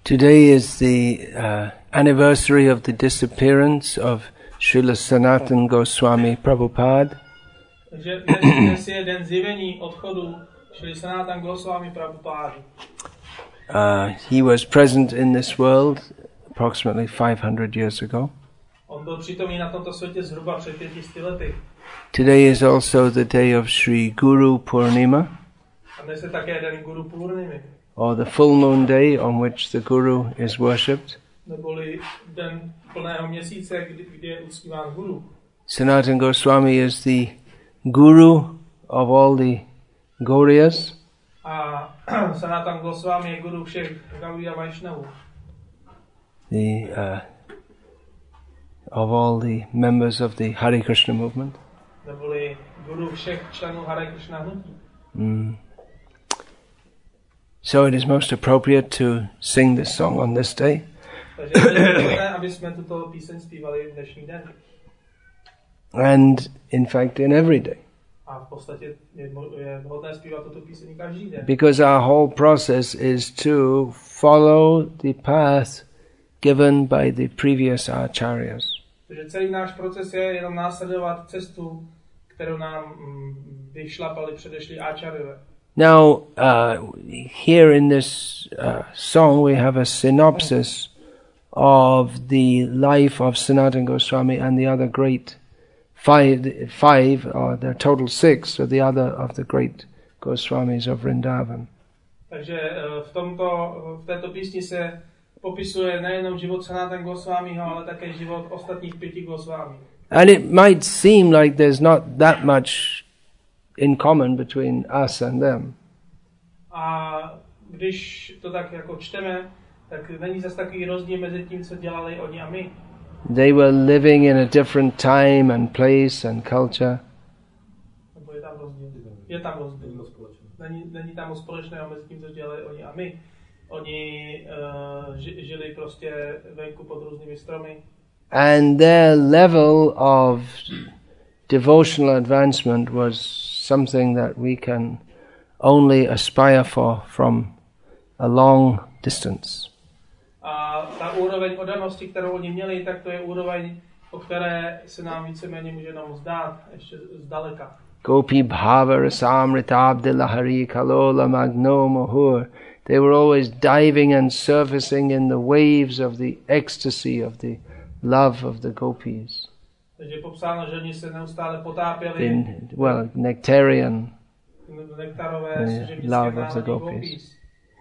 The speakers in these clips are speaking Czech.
Today is the anniversary of the disappearance of Srila Sanatana Goswami Prabhupada. Dnes je den zjevení odchodu Srila Sanatana Goswami Prabhupada. He was present in this world approximately 500 years ago. On byl přítomný na tomto světě zhruba před 500 lety. Today is also the day of Sri Guru Purnima, A dnes je také den Guru Purnimy, or the full moon day on which the Guru is worshipped. neboli den plného měsíce, kdy je uctíván Guru. Sanatana Goswami is the Guru of all the Gauriyas. A Sanatana Goswami je Guru všech Gaudiya Vaishnavů. Of all the members of the Hare Krishna movement. Neboli Guru všech členů Hare Krishna hnutí. So it is most appropriate to sing this song on this day. Takže je vhodné, aby jsme tuto píseň zpívali v dnešní den. And in fact in every day. A v podstatě je vhodné zpívat tuto píseň každý den. Because our whole process is to follow the path given by the previous acharyas. Takže celý náš proces je jenom následovat cestu, kterou nám vyšlapali předešlí áčaryové. Now, here in this song we have a synopsis of the life of Sanatana Goswami and the other great five, or there are total six, of the other of the great Goswamis of Vrindavan. Takže v této písni se popisuje nejenom život Sanatana Goswamiho, ale také život ostatních 5 Goswami. And it might seem like there's not that much in common between us and them. A když to tak jako čteme, tak není zase takový rozdíl mezi tím, co dělali oni a my. They were living in a different time and place and culture. Nebo je tam rozdíl? Je tam rozdíl. Není tam společného mezi tím, co dělali oni a my. Oni žili prostě venku pod různými stromy. And their level of devotional advancement was something that we can only aspire for from a long distance. A ta úroveň oddanosti, kterou oni měli, tak to je úroveň, o které se nám víceméně může jenom zdát, ještě zdaleka. Gopi bhava rasamritabdi lahari kalola magno mohur. They were always diving and surfacing in the waves of the ecstasy of the love of the gopis. Takže je popsáno, že oni se neustále potápěli nectarian nektarové love of the gopis.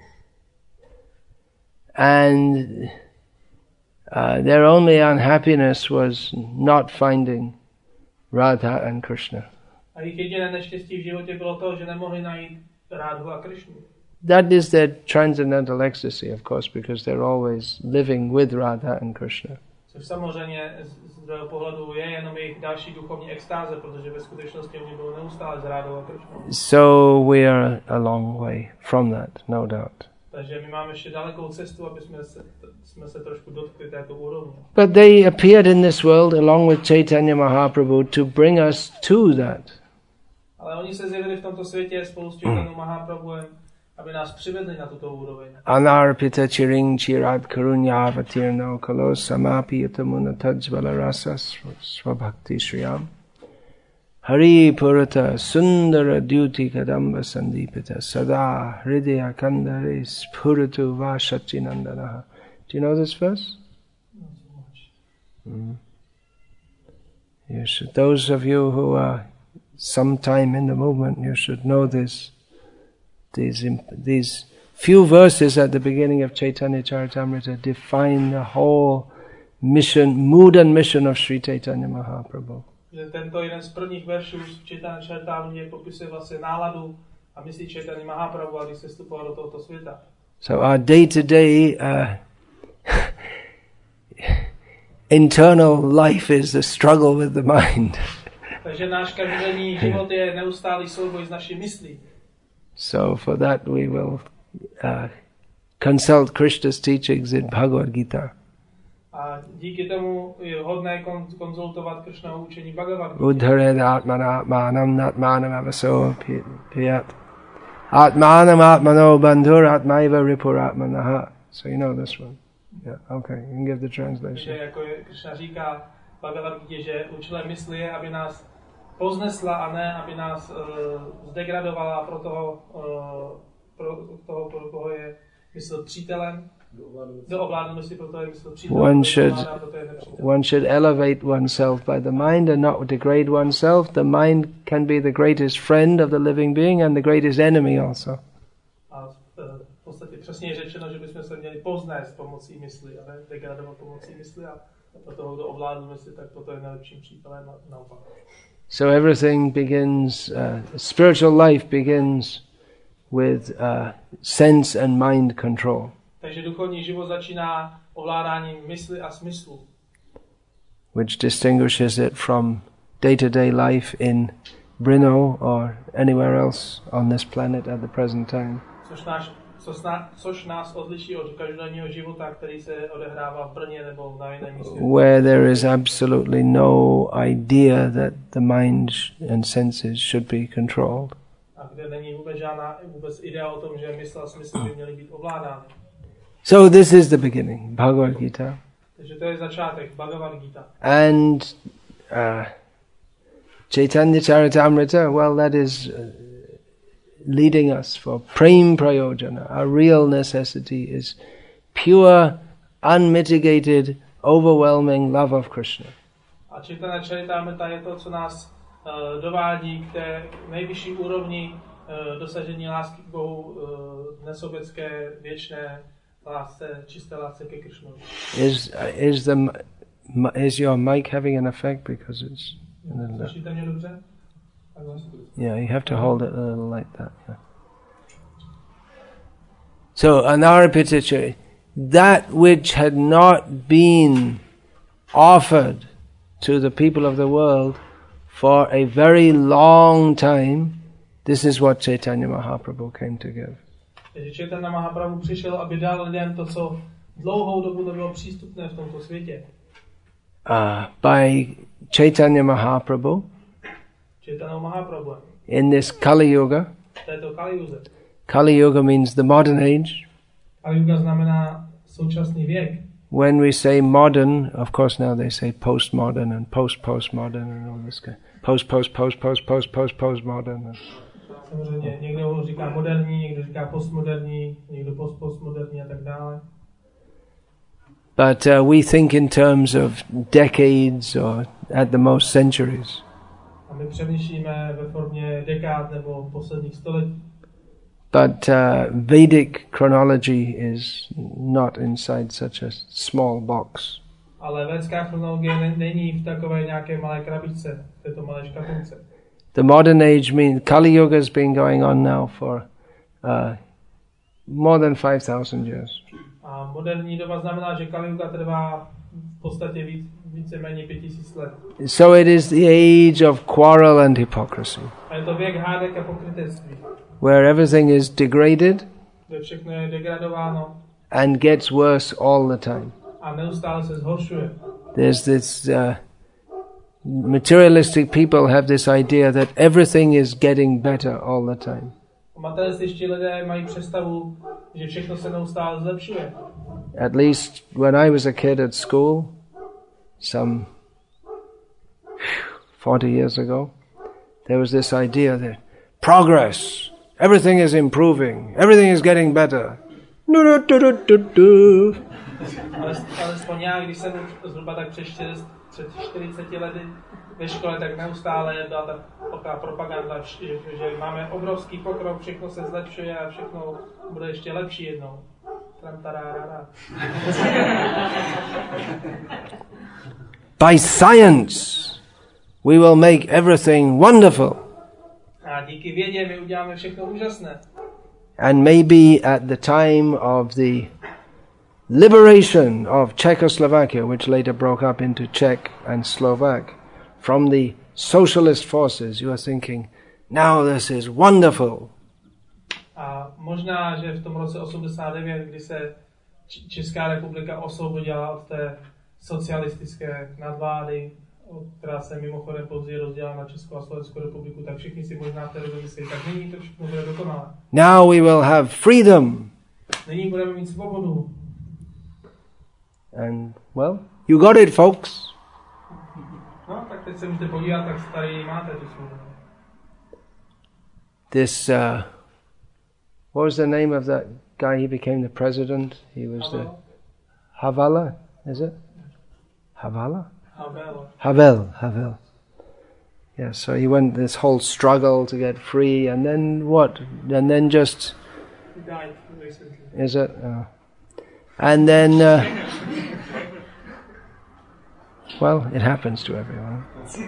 And their only unhappiness was not finding Radha and Krishna. A jejich jediné neštěstí v životě bylo to, že nemohli najít Rádhu a Krishnu. That is their transcendental ecstasy, of course, because they're always living with Radha and Krishna. Což samozřejmě z pohledu je jenom jejich další duchovní extáze, protože ve skutečnosti oni byli neustále s Rádhou a Krishnou. So we are a long way from that, no doubt. Takže my máme ještě dalekou cestu, aby jsme se trošku dotkli této úrovně. But they appeared in this world along with Chaitanya Mahaprabhu to bring us to that. Ale oni se zjevili v tomto světě spolu s Chaitanya Mahaprabhuem, aby nás přivedli na tuto úroveň. Anarpita chiring chirat karunyavatirno kalo samapiyamuna tajvala rasa svabhakti shriyam. Hari purata sundara dyuti kadamba sandipita sada hridaya kandare spuratu vashachinandanaha. Do you know this verse? Not so much. Yes, those of you who are sometime in the movement, you should know this. These few verses at the beginning of Chaitanya Charitamrita define the whole mood and mission of Sri Chaitanya Mahaprabhu. Tento jeden z prvních veršů v Chaitanya Charitamrita popisuje vlastně náladu a myslí Chaitanya Mahaprabhu, když se vstupoval do tohoto světa. So our day-to-day internal life is the struggle with the mind. Takže náš každodenní život je neustálý souboj s naší myslí. So for that we will consult Krishna's teachings in Bhagavad Gita. A díky tomu je hodné konzultovat Krishnovo učení Bhagavad Gita. Uddhared atmanam natmanam avaso piyat. Atmanam atmano bandhur atmaiva ripuratmanaha. So you know this one. Yeah, okay, you can give the translation. Že jako Krishna říká v Bhagavad Gita, že účelem mysli je, aby nás poznesla a ne, aby nás zdegradovala, pro koho je mysl přítelem. Do ovládnu mysli, pro toho je mysl přítelem. One should elevate oneself by the mind and not degrade oneself. The mind can be the greatest friend of the living being and the greatest enemy also. A v podstatě přesně je řečeno, že bychom se měli poznést pomocí mysli a ne degradovat pomocí mysli a pro toho, kdo ovládnu mysli, tak toto je nejlepším přítelem naopak. So everything begins, spiritual life begins with sense and mind control. Takže duchovní život začíná ovládáním mysli a smyslu. Which distinguishes it from day-to-day life in Brno or anywhere else on this planet at the present time. Což nás odliší od každodenního života, který se odehrává v Brně nebo na jiném místě. Where there is absolutely no idea that the mind and senses should be controlled. A kde není vůbec idea o tom, že mysl a smysl by měly být ovládány. So this is the beginning, Bhagavad Gita. Takže to je začátek, Bhagavad Gita. And Chaitanya Charitamrita, well, that is leading us for prem prayojana. Our real necessity is pure, unmitigated, overwhelming love of Krishna. A Chaitanya Charitamrita je to, co nás dovádí k té nejvyšší úrovni dosažení lásky k Bohu, nesobecké, věčné lásce, čisté lásce ke Krishnovi. Is your mic having an effect because it's Slyšíte mě dobře? Yeah, you have to hold it a little like that. Yeah. So, Anarapitacha, that which had not been offered to the people of the world for a very long time, this is what Chaitanya Mahaprabhu came to give. Takže Chaitanya Mahaprabhu přišel, aby dal lidem to, co dlouhou dobu nebylo přístupné v tomto světě. By Chaitanya Mahaprabhu, in this Kali Yuga. Kali Yuga means the modern age. Kali Yuga znamená současný věk. When we say modern, of course now they say postmodern and postmodern and all this kind. Postmodern. Samozřejmě, někdo říká moderní, někdo říká postmoderní, někdo postmoderní a tak dále. But we think in terms of decades or at the most centuries. A my přemýšlíme ve formě dekád nebo posledních století. But Vedic chronology is not inside such a small box. Ale védská chronologie není v takové nějaké malé krabičce, v této malé škatulce. The modern age means Kali Yuga has been going on now for more than 5,000 years. A moderní doba znamená, že Kali Yuga trvá v podstatě víceméně 5,000 let. So it is the age of quarrel and hypocrisy. A je to věk hádek a pokrytectví. Where everything is degraded. Kde všechno je degradováno. And gets worse all the time. A neustále se zhoršuje. There's this materialistic people have this idea that everything is getting better all the time. Materialističtí lidé mají představu, že všechno se neustále zlepšuje. At least when I was a kid at school, some 40 years ago, there was this idea that progress, everything is improving, everything is getting better. Alespoň já, když jsem zhruba tak před 40 lety ve škole, tak neustále byla taková propaganda, že máme obrovský pokrok, všechno se zlepšuje a všechno bude ještě lepší jednou. By science, we will make everything wonderful. A díky vědě my uděláme všechno úžasné. And maybe at the time of the liberation of Czechoslovakia, which later broke up into Czech and Slovak, from the socialist forces, you are thinking, now this is wonderful. A možná, že v tom roce 89, kdy se Česká republika osvobodila od té socialistické nadvlády, která se mimochodem později rozdělila na Českou a Slovenskou republiku, tak všichni si možná v té době myslí, tak nyní to všechno bude dokonalé. Now we will have freedom. Nyní budeme mít svobodu. And, well, you got it, folks. No, tak teď se můžete podívat, tak tady máte tu svobodu. This, what was the name of that guy? He became the president. He was the Havel, is it? Havel. Havel. Yeah, so he went this whole struggle to get free, and then what? And then just... He died recently. Is it? And then... well, it happens to everyone.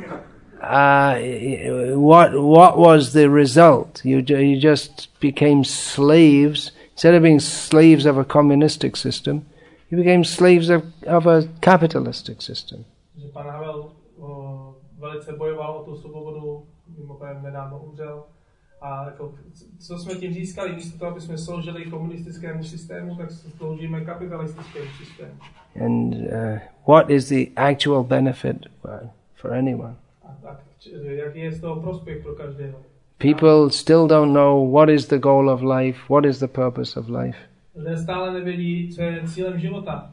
What was the result? You just became slaves. Instead of being slaves of a communistic system, you became slaves of a capitalistic system. Pan Havel velice bojoval o tu svobodu, mimochodem nedávno umřel. A jako, co jsme tím získali? Místo toho, aby jsme sloužili komunistickému systému, tak sloužíme kapitalistickému systému. And what is the actual benefit for anyone? A tak, jaký je z toho prospěch pro každého? People still don't know what is the goal of life, what is the purpose of life. Lidé stále nevědí, co je cílem života.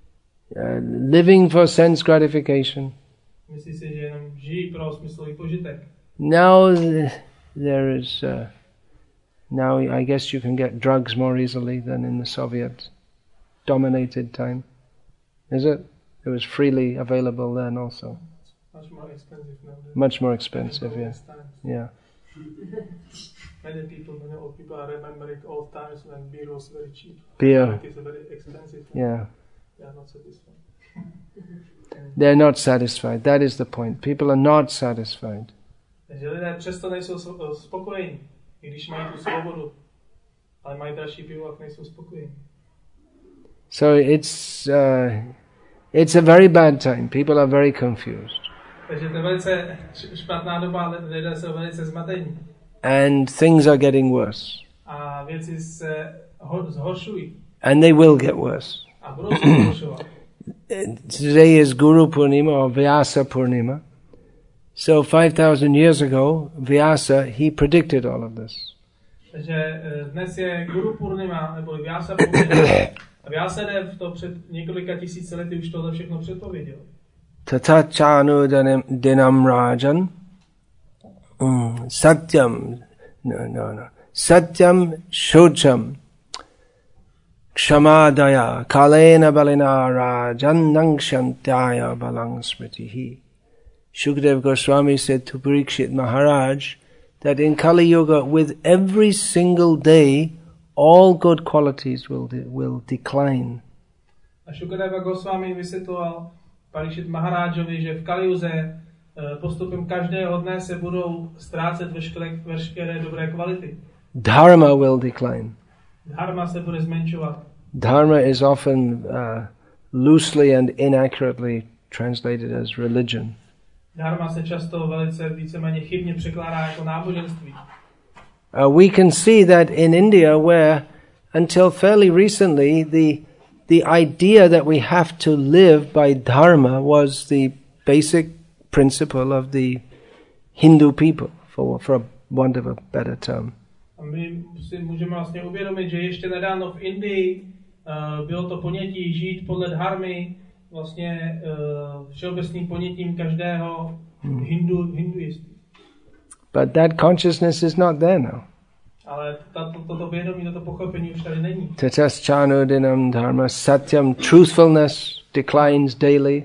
Living for sense gratification. Myslí si, že jenom žijí pro smyslový požitek. Now there is, now I guess you can get drugs more easily than in the Soviet dominated time. Is it? It was freely available then also. Much more expensive now. Much more expensive, yeah. Yeah. Many old people are remembering old times when beer was very cheap. Beer. It is very expensive. Yeah. They are not satisfied. They're not satisfied. That is the point. People are not satisfied. Takže lidé přesto nejsou spokojení, i když mají tu svobodu, ale mají dražší pivo a nejsou spokojení. So it's a very bad time. People are very confused. Takže to je velice špatná doba, lidé jsou velice zmatení. And things are getting worse. A věci se zhoršují. And they will get worse. A budou se zhoršovat. Today is Guru Purnima or Vyasa Purnima. So 5,000 years ago, Vyasa, he predicted all of this. Takže dnes je Guru Purnima, nebo Vyasa Purnima. A Vyasadev to před několika tisíci lety už tohle všechno předpověděl. Tatachanu dinam rajan satyam satyam shocham kshamadaya kalena balina rajan nangshantyaya balang smritihi. Shukdev Goswami said to Parikshit Maharaj that in Kali Yuga, with every single day, all good qualities will decline. A Shukadeva Goswami vysvětloval Parikshit Maharájovi, že v Kaliuze postupem každého dne se budou ztrácet veškeré dobré kvality. Dharma will decline. Dharma se bude zmenšovat. Dharma is often loosely and inaccurately translated as religion. Dharma se často velice víceméně chybně překládá jako náboženství. We can see that in India, where until fairly recently the idea that we have to live by dharma was the basic principle of the Hindu people, for want of a better term. A my si můžeme vlastně uvědomit, že ještě nedávno v Indii bylo to ponětí žít podle dharmy vlastně všeobecným ponětím každého hinduisty. But that consciousness is not there now. Ale toto vědomí, toto pochopení už tady není. Tataschanu dinam dharma satyam, truthfulness declines daily.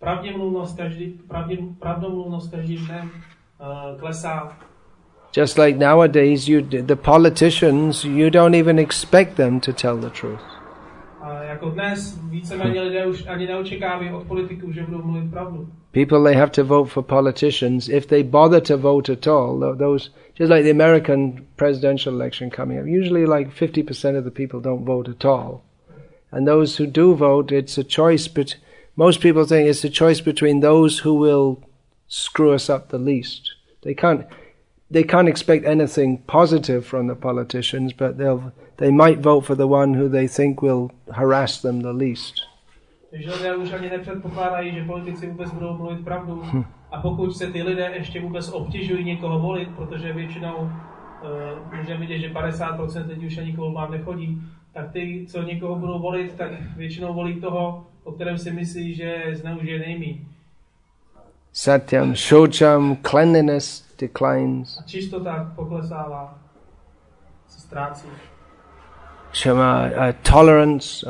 Pravdomluvnost každým dnem klesá. Just like nowadays, the politicians, you don't even expect them to tell the truth. A jako dnes víceméně lidé už ani neočekávají od politiků, že budou mluvit pravdu. People, they have to vote for politicians. If they bother to vote at all, those, just like the American presidential election coming up, usually like 50% of the people don't vote at all. And those who do vote, it's a choice, but most people think it's a choice between those who will screw us up the least. They can't expect anything positive from the politicians, but they might vote for the one who they think will harass them the least. Takže lidé už ani nepředpokládají, že politici vůbec budou mluvit pravdu. A pokud se ty lidé ještě vůbec obtěžují někoho volit, protože většinou můžeme vidět, že 50% lidí už ani k volbám nechodí, tak ty, co někoho budou volit, tak většinou volí toho, o kterém si myslí, že zneužije nejmíň. Satyam, shocham, cleanliness declines. A čistota poklesává, se ztrácí. Shama, tolerance.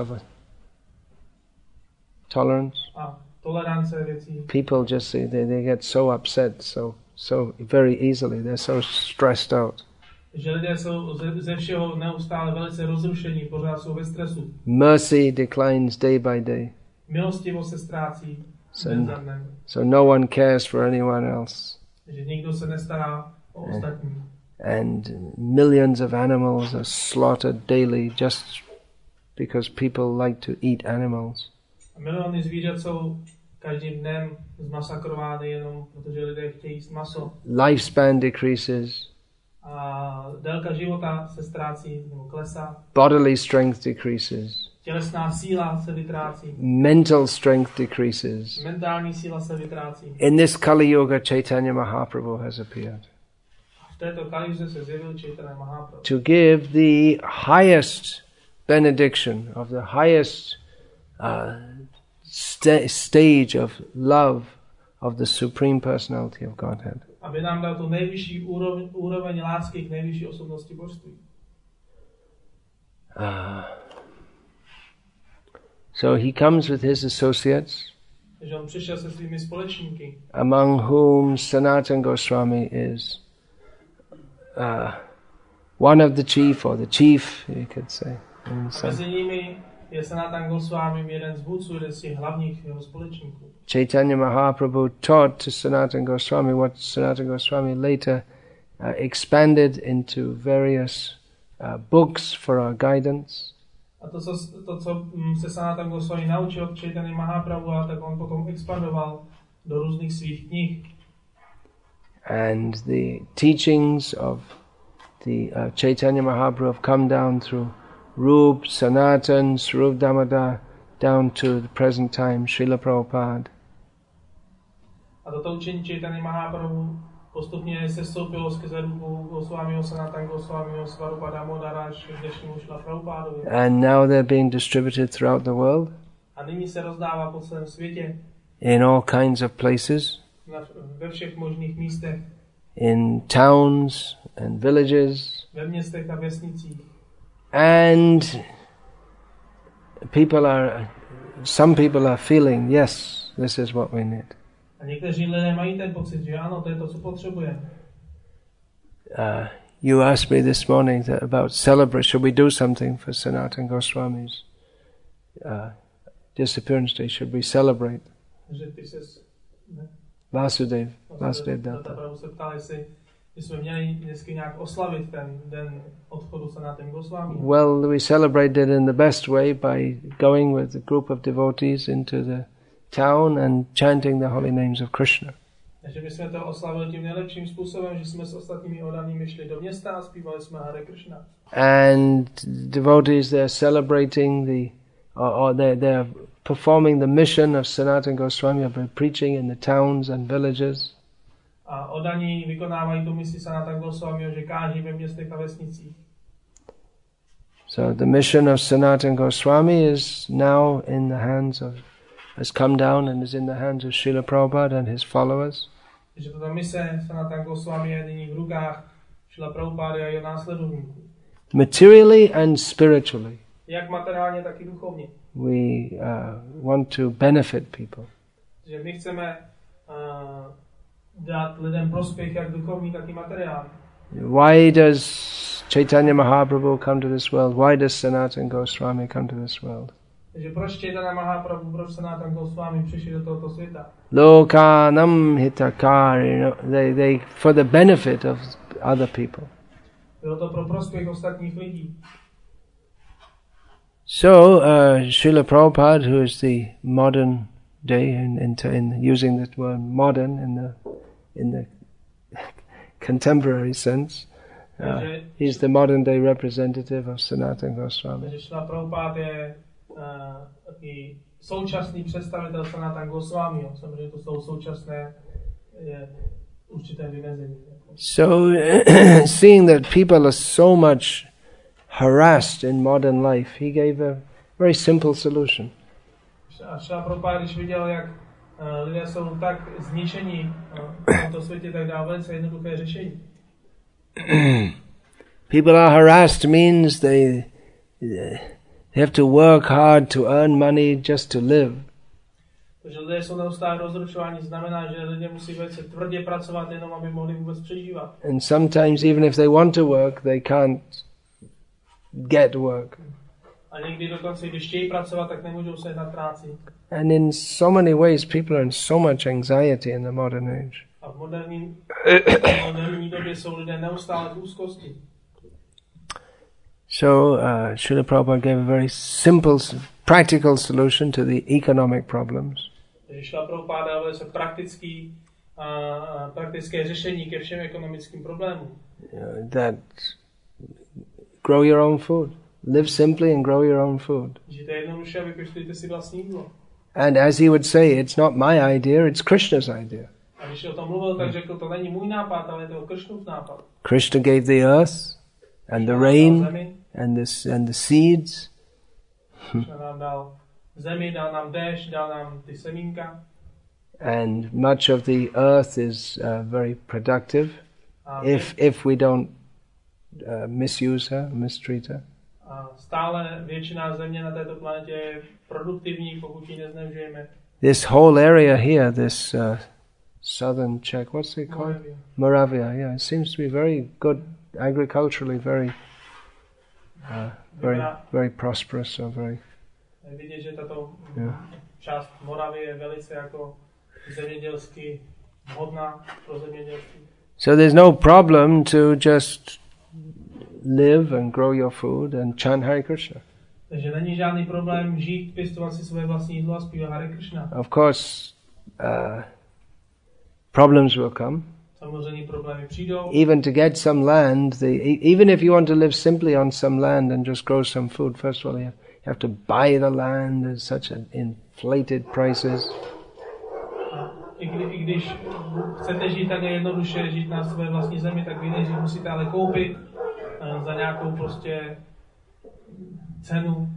A tolerance věcí. People just they get so upset so very easily. They're so stressed out. Že lidé jsou ze všeho neustále velice rozrušení, pořád jsou ve stresu. Mercy declines day by day. Milostivost se ztrácí den za dnem. So no one cares for anyone else. Že nikdo se nestará o ostatní. And millions of animals are slaughtered daily just because people like to eat animals. A miliony zvířat jsou každým dnem zmasakrovány jenom protože lidé chtějí jíst maso. Lifespan decreases. A délka života se ztrácí nebo klesá. Bodily strength decreases. Tělesná síla se vytrácí. Mental strength decreases. Mentální síla se vytrácí. In this Kali Yuga, Chaitanya Mahaprabhu has appeared. V této Kali Yuze se zjevil Chaitanya Mahaprabhu. To give the highest benediction of the highest stage of love of the Supreme Personality of Godhead. Aby nám dal tu nejvyšší úroveň lásky k nejvyšší osobnosti božství. So he comes with his associates, Takže on přišel se svými společníky, among whom Sanatana Goswami is one of the chief, or the chief, you could say. Mezi nimi je Sanatana Goswami jeden z vůdců, jeden z těch hlavních jeho společníků. Chaitanya Mahaprabhu taught to Sanatana Goswami what Sanatana Goswami later expanded into various books for our guidance. A to, co se Sanatana Goswami naučil od Chaitanya Mahaprabhu, tak on potom expandoval do různých svých knih. And the teachings of the Chaitanya Mahaprabhu have come down through Rup, Sanatan, Swarup Damodar, down to the present time, Srila Prabhupada. A toto učení Chaitanya Mahaprabhu postupně se stoupilo skrze Rupu Goswamiho, Sanatana Goswamiho, Swarupa Damodara až k dnešnímu Srila Prabhupadovi. And now they're being distributed throughout the world. A nyní se rozdává po celém světě. In all kinds of places. Ve všech možných místech. In towns and villages. Ve městech a vesnicích. And some people are feeling, yes, this is what we need. A někteří lidé mají ten pocit, že ano, to je to, co potřebujeme. You asked me this morning about celebrate. Should we do something for Sanatana Goswami's disappearance day? Should we celebrate? Vasudev Datta. Se ptal, jestli jsme měli dnesky nějak oslavit ten den odchodu Sanatana Goswami. Well, we celebrated in the best way by going with a group of devotees into the town and chanting the holy names of Krishna. Takže my jsme to oslavili tím nejlepším způsobem, že jsme s ostatními oddanými šli do města a zpívali jsme Hare Krishna. And devotees, they're celebrating they're performing the mission of Sanatana Goswami by preaching in the towns and villages. A oddaní vykonávají tu misi Sanatana Goswamiho, že káží ve městech a vesnicích. So the mission of Sanatana Goswami is now in the hands of, has come down and is in the hands of Srila Prabhupada and his followers. Takže tato mise Sanatana Goswami je nyní v rukách Srila Prabhupada a jeho následovníků. Materially and spiritually. Jak materiálně, tak i duchovně. We want to benefit people. Takže my chceme dát lidem prospěch jak duchovní, tak i materiální. Why does Chaitanya Mahaprabhu come to this world? Why does Sanatana Goswami come to this world? Takže proč Chaitanya Mahaprabhu, proč Sanatana Goswami přišli do tohoto světa? Lokanam hitakari, they for the benefit of other people. Bylo to pro prospěch ostatních lidí. So, Srila Prabhupada, who is the modern day in using that word modern in the contemporary sense, he's the modern day representative of Sanatana Goswami. Takže Srila Prabhupada je takový současný představitel Sanatana Goswamiho. Samozřejmě to jsou současné určité vymezení. So, seeing that people are so much harassed in modern life, he gave a very simple solution. A Šrila Prabhupáda, když viděl, jak lidé jsou tak zničení v tomto světě, tak dá velice jednoduché řešení. People are harassed means they have to work hard to earn money just to live. Takže lidé jsou neustále rozrušováni, znamená, že lidé musí velice tvrdě pracovat, jenom aby mohli vůbec přežívat. And sometimes even if they want to work, they can't get work. A někdy dokonce, když chtějí pracovat, tak nemůžou se na práci. And in so many ways, people are in so much anxiety in the modern age. A v moderní době jsou lidé neustále v úzkosti. So, Srila Prabhupada gave a very simple, practical solution to the economic problems. Takže Šrila Prabhupáda dal velice praktické řešení ke všem ekonomickým problémům. That grow your own food. Live simply and grow your own food. Žijte jednoduše a vypěstujte si vlastní jídlo. And as he would say, it's not my idea, it's Krishna's idea. A když o tom mluvil, tak řekl, to není můj nápad, ale je to Krishnův nápad. Krishna gave the earth and the rain and the seeds. Krishna nám dal zemi, dal nám déšť, dal nám ty semínka. And much of the earth is very productive if we don't misuse her, mistreat her. A stále většina země na této planetě je produktivní, pokud ji nezneužijeme. This whole area here, this southern Czech, what's it called? Moravia. Yeah, it seems to be very good agriculturally, very prosperous, so very. Vidět, že tato část Moravy je velice jako zemědělsky vhodná pro zemědělství. So there's no problem to just live and grow your food and chant Hare Krishna. Takže není žádný problém žít, pěstovat si své vlastní jídlo a zpívat Hare Krishna. Of course, problems will come. Samozřejmě problémy přijdou. Even to get some land, even if you want to live simply on some land and just grow some food, first of all you have to buy the land. There's such an inflated prices. I když chcete žít takhle jednoduše, žít na své vlastní zemi, tak vy nejdřív musíte ale koupit za nějakou prostě cenu.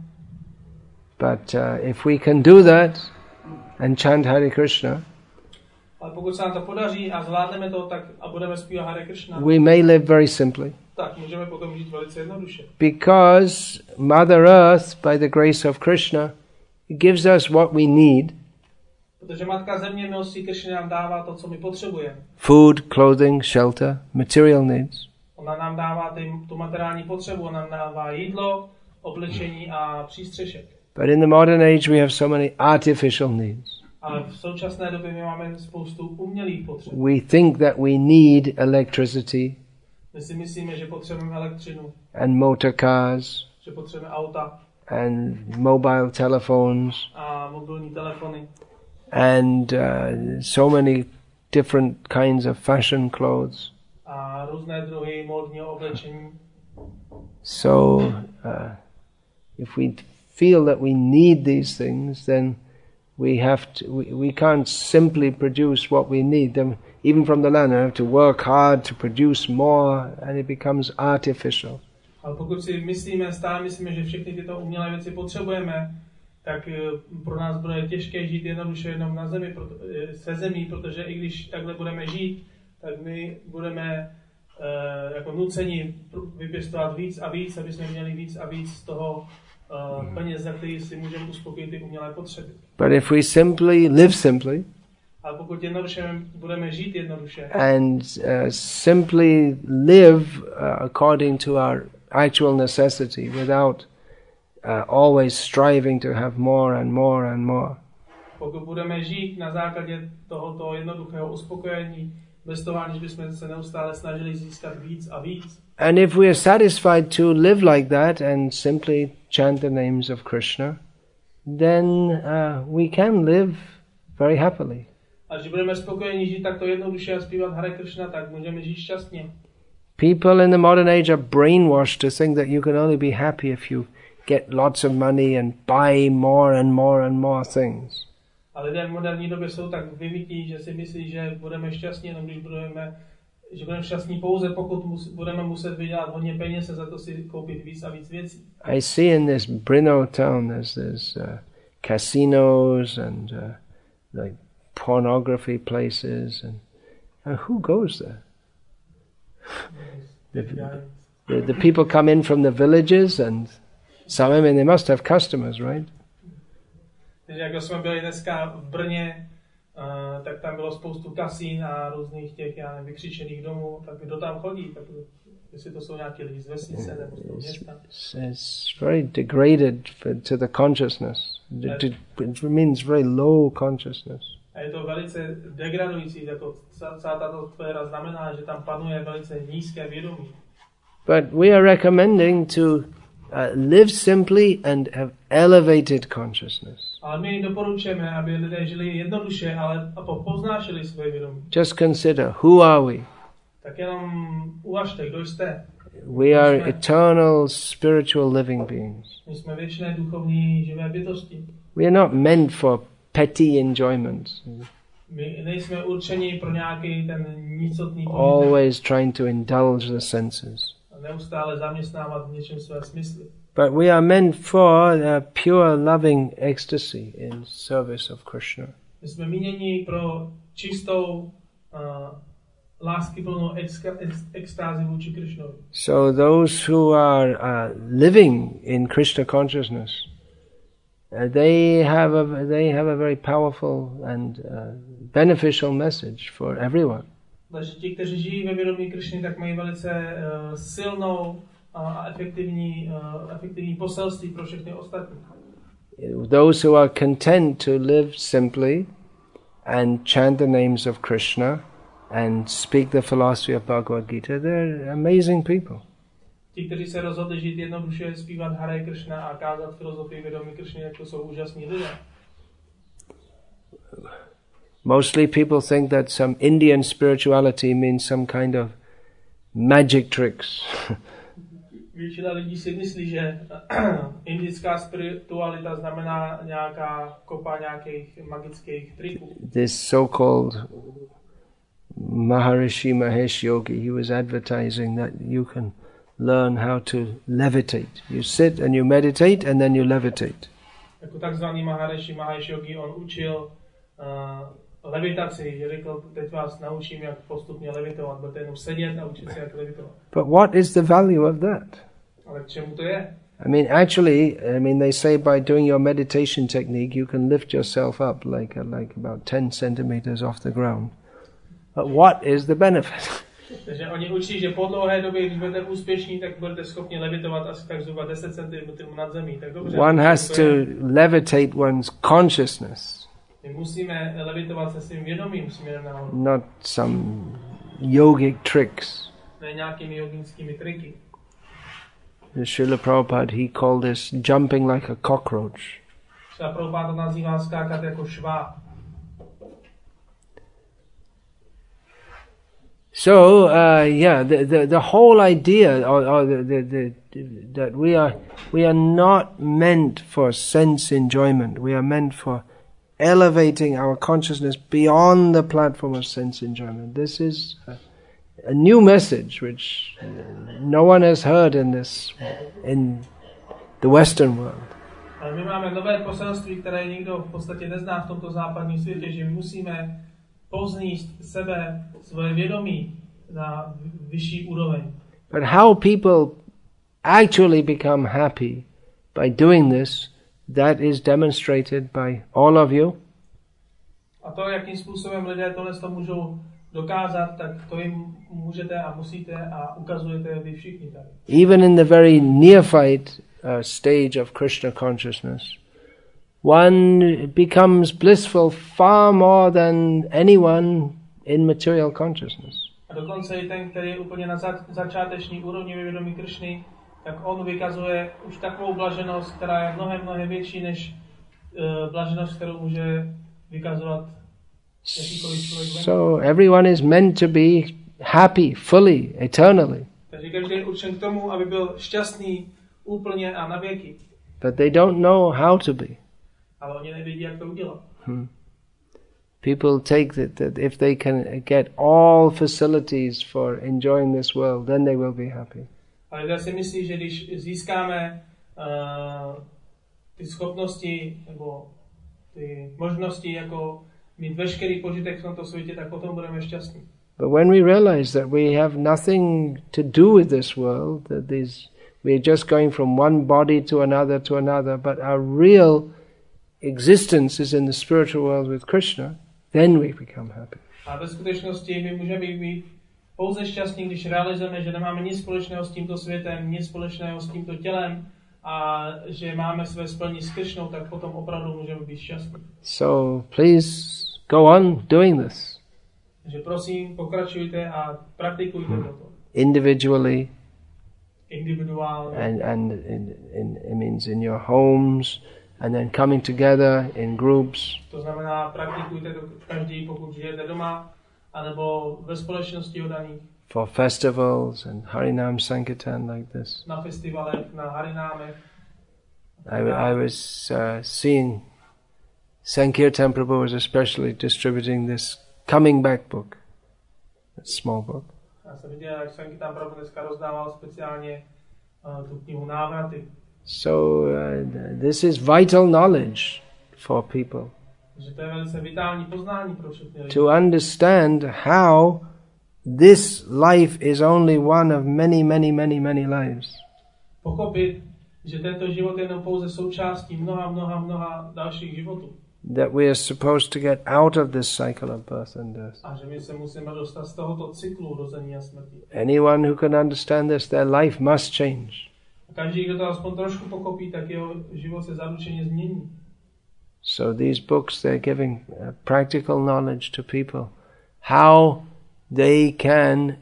But if we can do that and chant Hare Krishna, ale pokud se nám to podaří a zvládneme to, tak a budeme zpívat Hare Krishna, we may live very simply. Tak můžeme potom žít velice jednoduše. Because Mother Earth, by the grace of Krishna, gives us what we need. Protože Matka Země milostí Krishna nám dává to, co my potřebujeme. Food, clothing, shelter, material needs. Ona nám dává tu materiální potřebu, ona nám dává jídlo, oblečení a přístřešek. But in the modern age we have so many artificial needs. Ale v současné době my máme spoustu umělých potřeb. We think that we need electricity. My si myslíme, že potřebujeme elektřinu. And motor cars. Že potřebujeme auta. And mobile telephones. A mobilní telefony. And so many different kinds of fashion clothes. A různé druhy módního oblečení. So if we feel that we need these things, then we can't simply produce what we need. Then even from the land, we have to work hard to produce more, and it becomes artificial. Ale pokud si stále myslíme, že všechny tyto umělé věci potřebujeme, tak pro nás bude těžké žít jednoduše jenom na zemi, se zemí, protože i když takhle budeme žít, tak my budeme jako nuceni vypěstovat víc a víc, aby jsme měli víc a víc z toho peněz, za který si můžeme uspokojit ty umělé potřeby. But if we simply live simply, ale pokud jednoduše budeme žít jednoduše, and simply live according to our actual necessity, without always striving to have more and more and more. Pokud budeme žít na základě tohoto jednoduchého uspokojení, bez toho, aniž bychom se neustále snažili získat víc a víc. And if we are satisfied to live like that and simply chant the names of Krishna, then we can live very happily. A když budeme spokojeni žít takto jednoduše a zpívat Hare Krishna, tak můžeme žít šťastně. People in the modern age are brainwashed to think that you can only be happy if you get lots of money and buy more and more and more things. A lidé v moderní době jsou tak vymytí, že si myslí, že budeme šťastní, jenom když budeme šťastní pouze, pokud budeme muset vydělat hodně peněz a za to si koupit víc a víc věcí. I see in this Brno town there's this casinos and like pornography places, and who goes there? The people come in from the villages, and some, I mean, they must have customers, right? Takže jak jsme byli dneska v Brně, tak tam bylo spoustu kasín a různých těch, já nevím, vykřičených domů, tak kdo tam chodí, tak jestli to jsou nějaký lidi z vesnice nebo z toho města. It's very degraded to the consciousness. It means very low consciousness. A je to velice degradující, jako celá tato sféra znamená, že tam panuje velice nízké vědomí. But we are recommending to live simply and have elevated consciousness. Ale my doporučujeme, aby lidé žili jednoduše, ale povznášeli své vědomí. Just consider, who are we? Tak jenom uvažte, kdo jste. We are eternal spiritual living beings. My jsme věčné duchovní živé bytosti. We are not meant for petty enjoyment. My nejsme určeni pro nějaký ten nicotný požitek. Always trying to indulge the senses. Neustále zaměstnávat v něčem své smysly. But we are meant for pure loving ecstasy in service of Krishna. My jsme míněni pro čistou láskyplnou extázi vůči Krishnovi. So those who are living in Krishna consciousness, they have a very powerful and beneficial message for everyone. Takže ti, kteří žijí ve vědomí Krishny, tak mají velice silnou a efektivní poselství pro všechny ostatní. Those who are content to live simply and chant the names of Krishna and speak the philosophy of Bhagavad Gita, they're amazing people. Ti, kteří se rozhodli žít jednoduše, zpívat Hare Krishna a kázat filozofii vědomí Krishny, jako jsou úžasní lidé. Mostly people think that some Indian spirituality means some kind of magic tricks. Většina lidí si myslí, že indická spiritualita znamená nějaká kopa nějakých magických triků. This so-called Maharishi Mahesh Yogi, he was advertising that you can learn how to levitate. You sit and you meditate and then you levitate. Jako takzvaný Maharishi Mahesh Yogi, on učil levitaci, že řekl, teď vás naučím, jak postupně levitovat, budete jenom sedět a učit se, jak levitovat. But what is the value of that? Ale k čemu to je? I mean, actually, they say by doing your meditation technique, you can lift yourself up like about 10 centimeters off the ground. But what is the benefit? Takže oni učí, že po dlouhé době, když budete úspěšní, tak budete schopni levitovat asi tak zhruba 10 cm nad zemí. Tak dobře. One has to levitate one's consciousness. My musíme levitovat se svým vědomím směrem nahoru. Not some yogic tricks. Ne nějakými jogickými triky. Srila Prabhupada, he called this jumping like a cockroach. Srila Prabhupada to nazývá skákat jako šváb. So, the whole idea that we are not meant for sense enjoyment. We are meant for elevating our consciousness beyond the platform of sense enjoyment. This is a new message which no one has heard in the Western world. Ale my máme nové poselství, které nikdo v podstatě nezná v tomto západním světě, že musíme pozníst sebe, svoje vědomí na vyšší úroveň. But how people actually become happy by doing this, that is demonstrated by all of you. A to, jakým způsobem lidé tohle můžou dokázat, tak to jim můžete a musíte a ukazujete vy všichni tady. Even in the very neophyte stage of Krishna consciousness, one becomes blissful far more than anyone in material consciousness. A dokonce i ten, který je úplně na začáteční úrovni vědomí Krishny, tak on vykazuje už takovou blaženost, která je mnohem větší než blaženost, kterou může vykazovat jakýkoliv člověk. So everyone is meant to be happy, fully, eternally. Takže každý je určen k tomu, aby byl šťastný úplně a na věky. But they don't know how to be. Ale oni nevědí, jak to udělat. People take that if they can get all facilities for enjoying this world, then they will be happy. Ale lidé si myslí, že když získáme ty schopnosti nebo ty možnosti jako mít veškerý požitek v tomto světě, tak potom budeme šťastní. But when we realize that we have nothing to do with this world, that we're just going from one body to another, but our real existence is in the spiritual world with Krishna, then we become happy. A ve skutečnosti my můžeme být pouze šťastní, když realizujeme, že nemáme nic společného s tímto světem, nic společného s tímto tělem a že máme své splnění s Krishnou, tak potom opravdu můžeme být šťastní. So please go on doing this. Takže prosím, pokračujte a praktikujte toto. Individually, individuálně. and it means in your homes, and then coming together in groups. To znamená, praktikujte to každý, pokud žijete doma, anebo ve společnosti oddaných. For festivals and Harinam Sankirtan like this. Na festivalech, na Harinámech. I was seeing Sankirtan Prabhu was especially distributing this Coming Back book. A small book. Já jsem viděl, jak Sankirtan Prabhu dneska rozdával speciálně tu knihu Návraty. So this is vital knowledge for people. Že to je velice vitální poznání pro všechny lidi. To understand how this life is only one of many lives. Pochopit, že tento život je jenom pouze součástí mnoha dalších životů. That we are supposed to get out of this cycle of birth and death. A že my se musíme dostat z tohoto cyklu rození a smrti. Anyone who can understand this, their life must change. A každý, kdo to aspoň trošku pochopí, tak jeho život se zaručeně změní. So these books, they're giving practical knowledge to people, how they can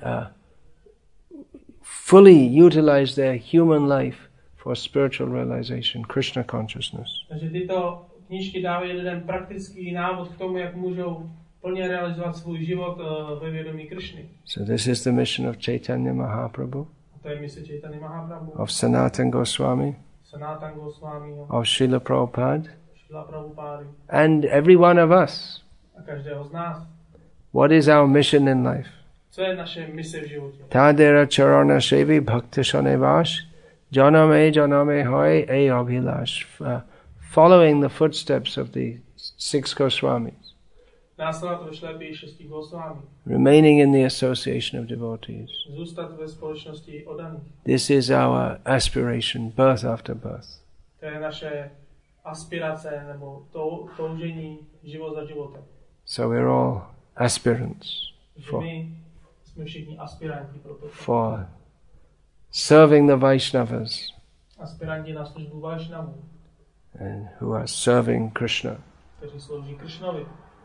fully utilize their human life for spiritual realization, Krishna consciousness. Takže tyto knížky dávají lidem praktický návod k tomu, jak můžou plně realizovat svůj život ve vědomí Krishny. So this is the mission of Chaitanya Mahaprabhu, A to je mise Chaitanya Mahaprabhu, of Sanatana Goswami, Sanatana Goswami, of Srila Prabhupada, Srila Prabhupády and every one of us. a každého z nás. What is our mission in life? Co je naše mise v životě? Tadera charana shevi bhakta shanevash janame hoy e abhilash. Following the footsteps of the 6 Goswamis. Následovat ve šlepí 6 Goswami. Remaining in the association of devotees. Zůstat ve společnosti oddaných. This is our aspiration, birth after birth. To je naše aspirace nebo toužení život za životem. So we're all aspirants My jsme všichni aspiranti pro to. for serving the Vaishnavas Aspiranti na službu Vaishnavů, and who are serving Krishna. kteří slouží Krishnovi.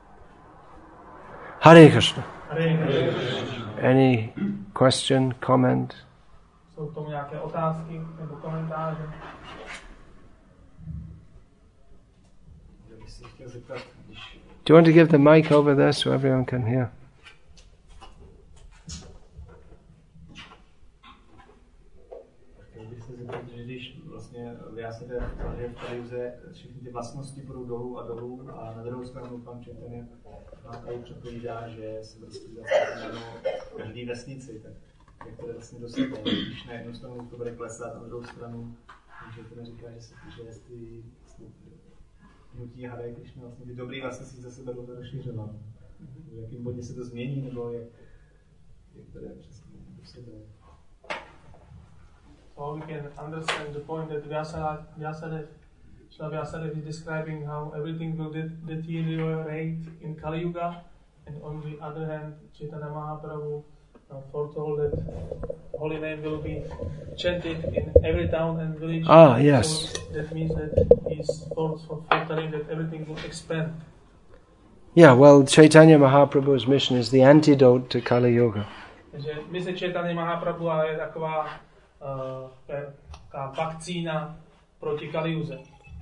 Hare Krishna. Hare Krishna. Any question, comment? Jsou k tomu nějaké otázky nebo komentáře? Já bych se chtěl zeptat, když... Do you want to give the mic over there so everyone can hear? Chtěl bych se zeptat, že když vlastně vyjasníte, že v Kaliuze všechny ty vlastnosti budou dolů a na druhou stranu pan Chaitanya tady předpovídá, že se prostě zase každý vesnici, tak jak to vlastně dosáhne, když na jednu stranu to bude klesat, na druhou stranu Chaitanya říká, že ty hnutí Hare Krishna, vlastně ty dobrý vlastnosti zase budou to rozšiřovat. V jakém bodě se to změní, nebo jak to je přesně do sebe. So we can understand the point that Vyasadev is describing how everything will deteriorate in Kali Yuga, and on the other hand, Chaitanya Mahaprabhu foretold that holy name will be chanted in every town and village. Ah, yes. So that means that he's foretelling that everything will expand. Yeah, well, Chaitanya Mahaprabhu's mission is the antidote to Kali Yuga. Takže mise Chaitanya Mahaprabhu je taková vakcína proti Kaliuze.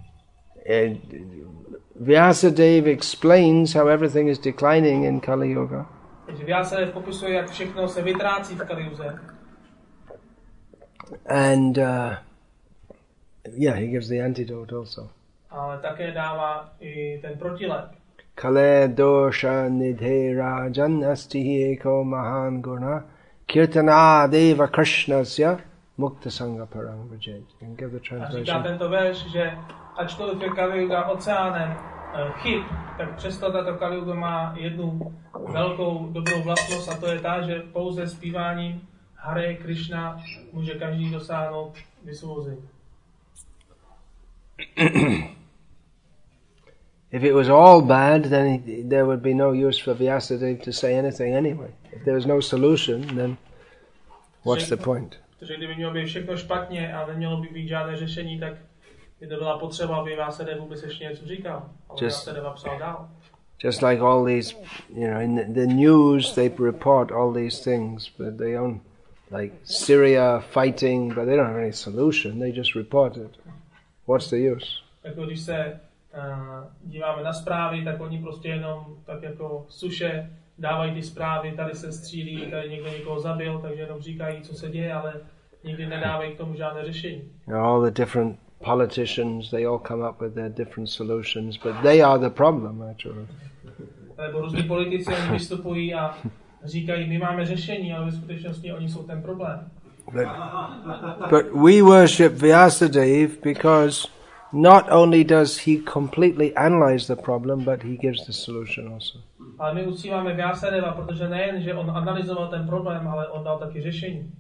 Vyasadeva explains how everything is declining in Kali Yuga. Takže Vyasadev popisuje, jak všechno se vytrácí v Kaliuze. And he gives the antidote also. Ale také dává i ten protilek. Kale dosha nidhe rajan astihi eko mahan guna kirtana deva krishnasya mukta sangha parang vajay. You can give the A říká translation. tento verš, že ačkoliv je Kali Yuga oceánem chyb, tak přesto tato Kali Yuga má jednu velkou dobrou vlastnost a to je ta, že pouze zpíváním Hare Krishna může každý dosáhnout vysvobození. If it was all bad, then there would be no use for Vyasadeva to say anything anyway. If there was no solution, then what's the point? Protože kdyby mělo být všechno špatně a nemělo by být žádné řešení, tak by to byla potřeba, aby Vyasadeva vůbec ještě něco říkal. Ale Vyasadeva psal dál. Just like all these, in the news they report all these things, but they don't, like Syria fighting, but they don't have any solution, they just report it. What's the use? Jako když se díváme na zprávy, tak oni prostě jenom tak jako suše dávají ty zprávy, tady se střílí, tady někdo někoho zabil, takže jenom říkají, co se děje, ale nikdy nedávají k tomu žádné řešení. All the different politicians, they all come up with their different solutions, but they are the problem, actually. Nebo různí politici, oni vystupují a říkají, my máme řešení, ale ve skutečnosti oni jsou ten problém. But we worship Vyasadeva because not only does he completely analyze the problem, but he gives the solution also. Ale my uctíváme Vyasadeva, protože nejen, že on analyzoval ten problém, ale on dal taky řešení.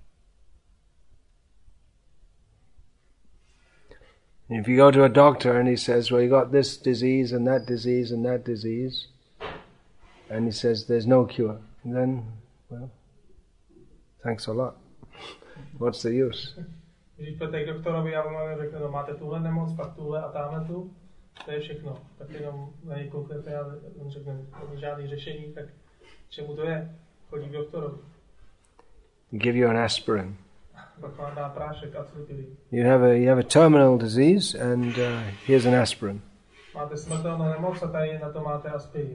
If you go to a doctor and he says, well, you got this disease and that disease and that disease, and he says there's no cure, then, well, thanks a lot. What's the use? Když půjdete k doktorovi a vám řekne, no máte tuhle nemoc, pak tuhle a tamhle tu, to je všechno. Tak jenom na něj kouknete a on řekne, žádný řešení, tak čemu to je? Chodí k doktorovi. Give you an aspirin. Pak vám dá prášek a cviklí. You have a terminal disease and here's an aspirin. Máte smrtelnou nemoc a tady na to máte aspirin.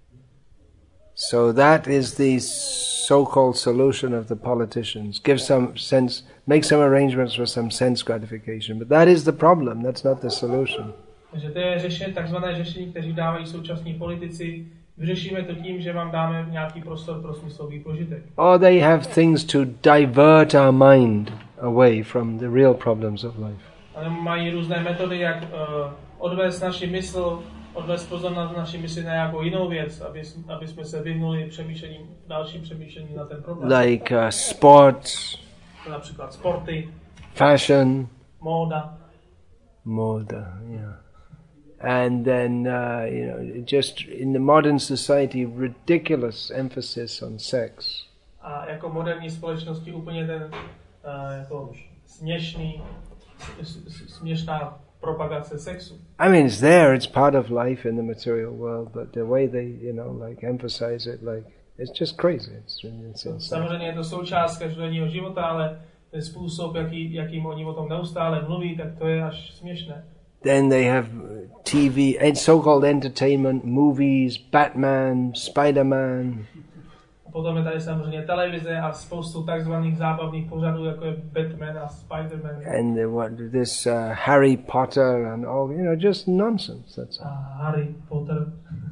So that is the so-called solution of the politicians. Make some arrangements for some sense gratification. But that is the problem, that's not the solution. Takže to je takzvané řešení, které dávají současní politici. Vyřešíme to tím, že vám dáme nějaký prostor pro smyslový požitek. Or they have things to divert our mind away from the real problems of life. Ale mají různé metody, jak odvést naši mysl, odvést pozornost naší mysli na nějakou jinou věc, aby jsme se vyhnuli dalším přemýšlením na ten problém. Like sports, například sporty, fashion, móda, yeah. And then, just in the modern society, ridiculous emphasis on sex. A jako moderní společnosti úplně ten jako směšná propagace sexu. I mean, it's there, it's part of life in the material world, but the way they, emphasize it, it's just crazy. Samozřejmě je to součást každodenního života, ale ten způsob, jakým oni o tom neustále mluví, tak to je až směšné. Then they have TV, so-called entertainment, movies, Batman, Spider-Man. Potom je tady samozřejmě televize a spoustu takzvaných zábavných pořadů, jako je Batman a Spider-Man. And this Harry Potter and all, just nonsense. That's all. Harry Potter.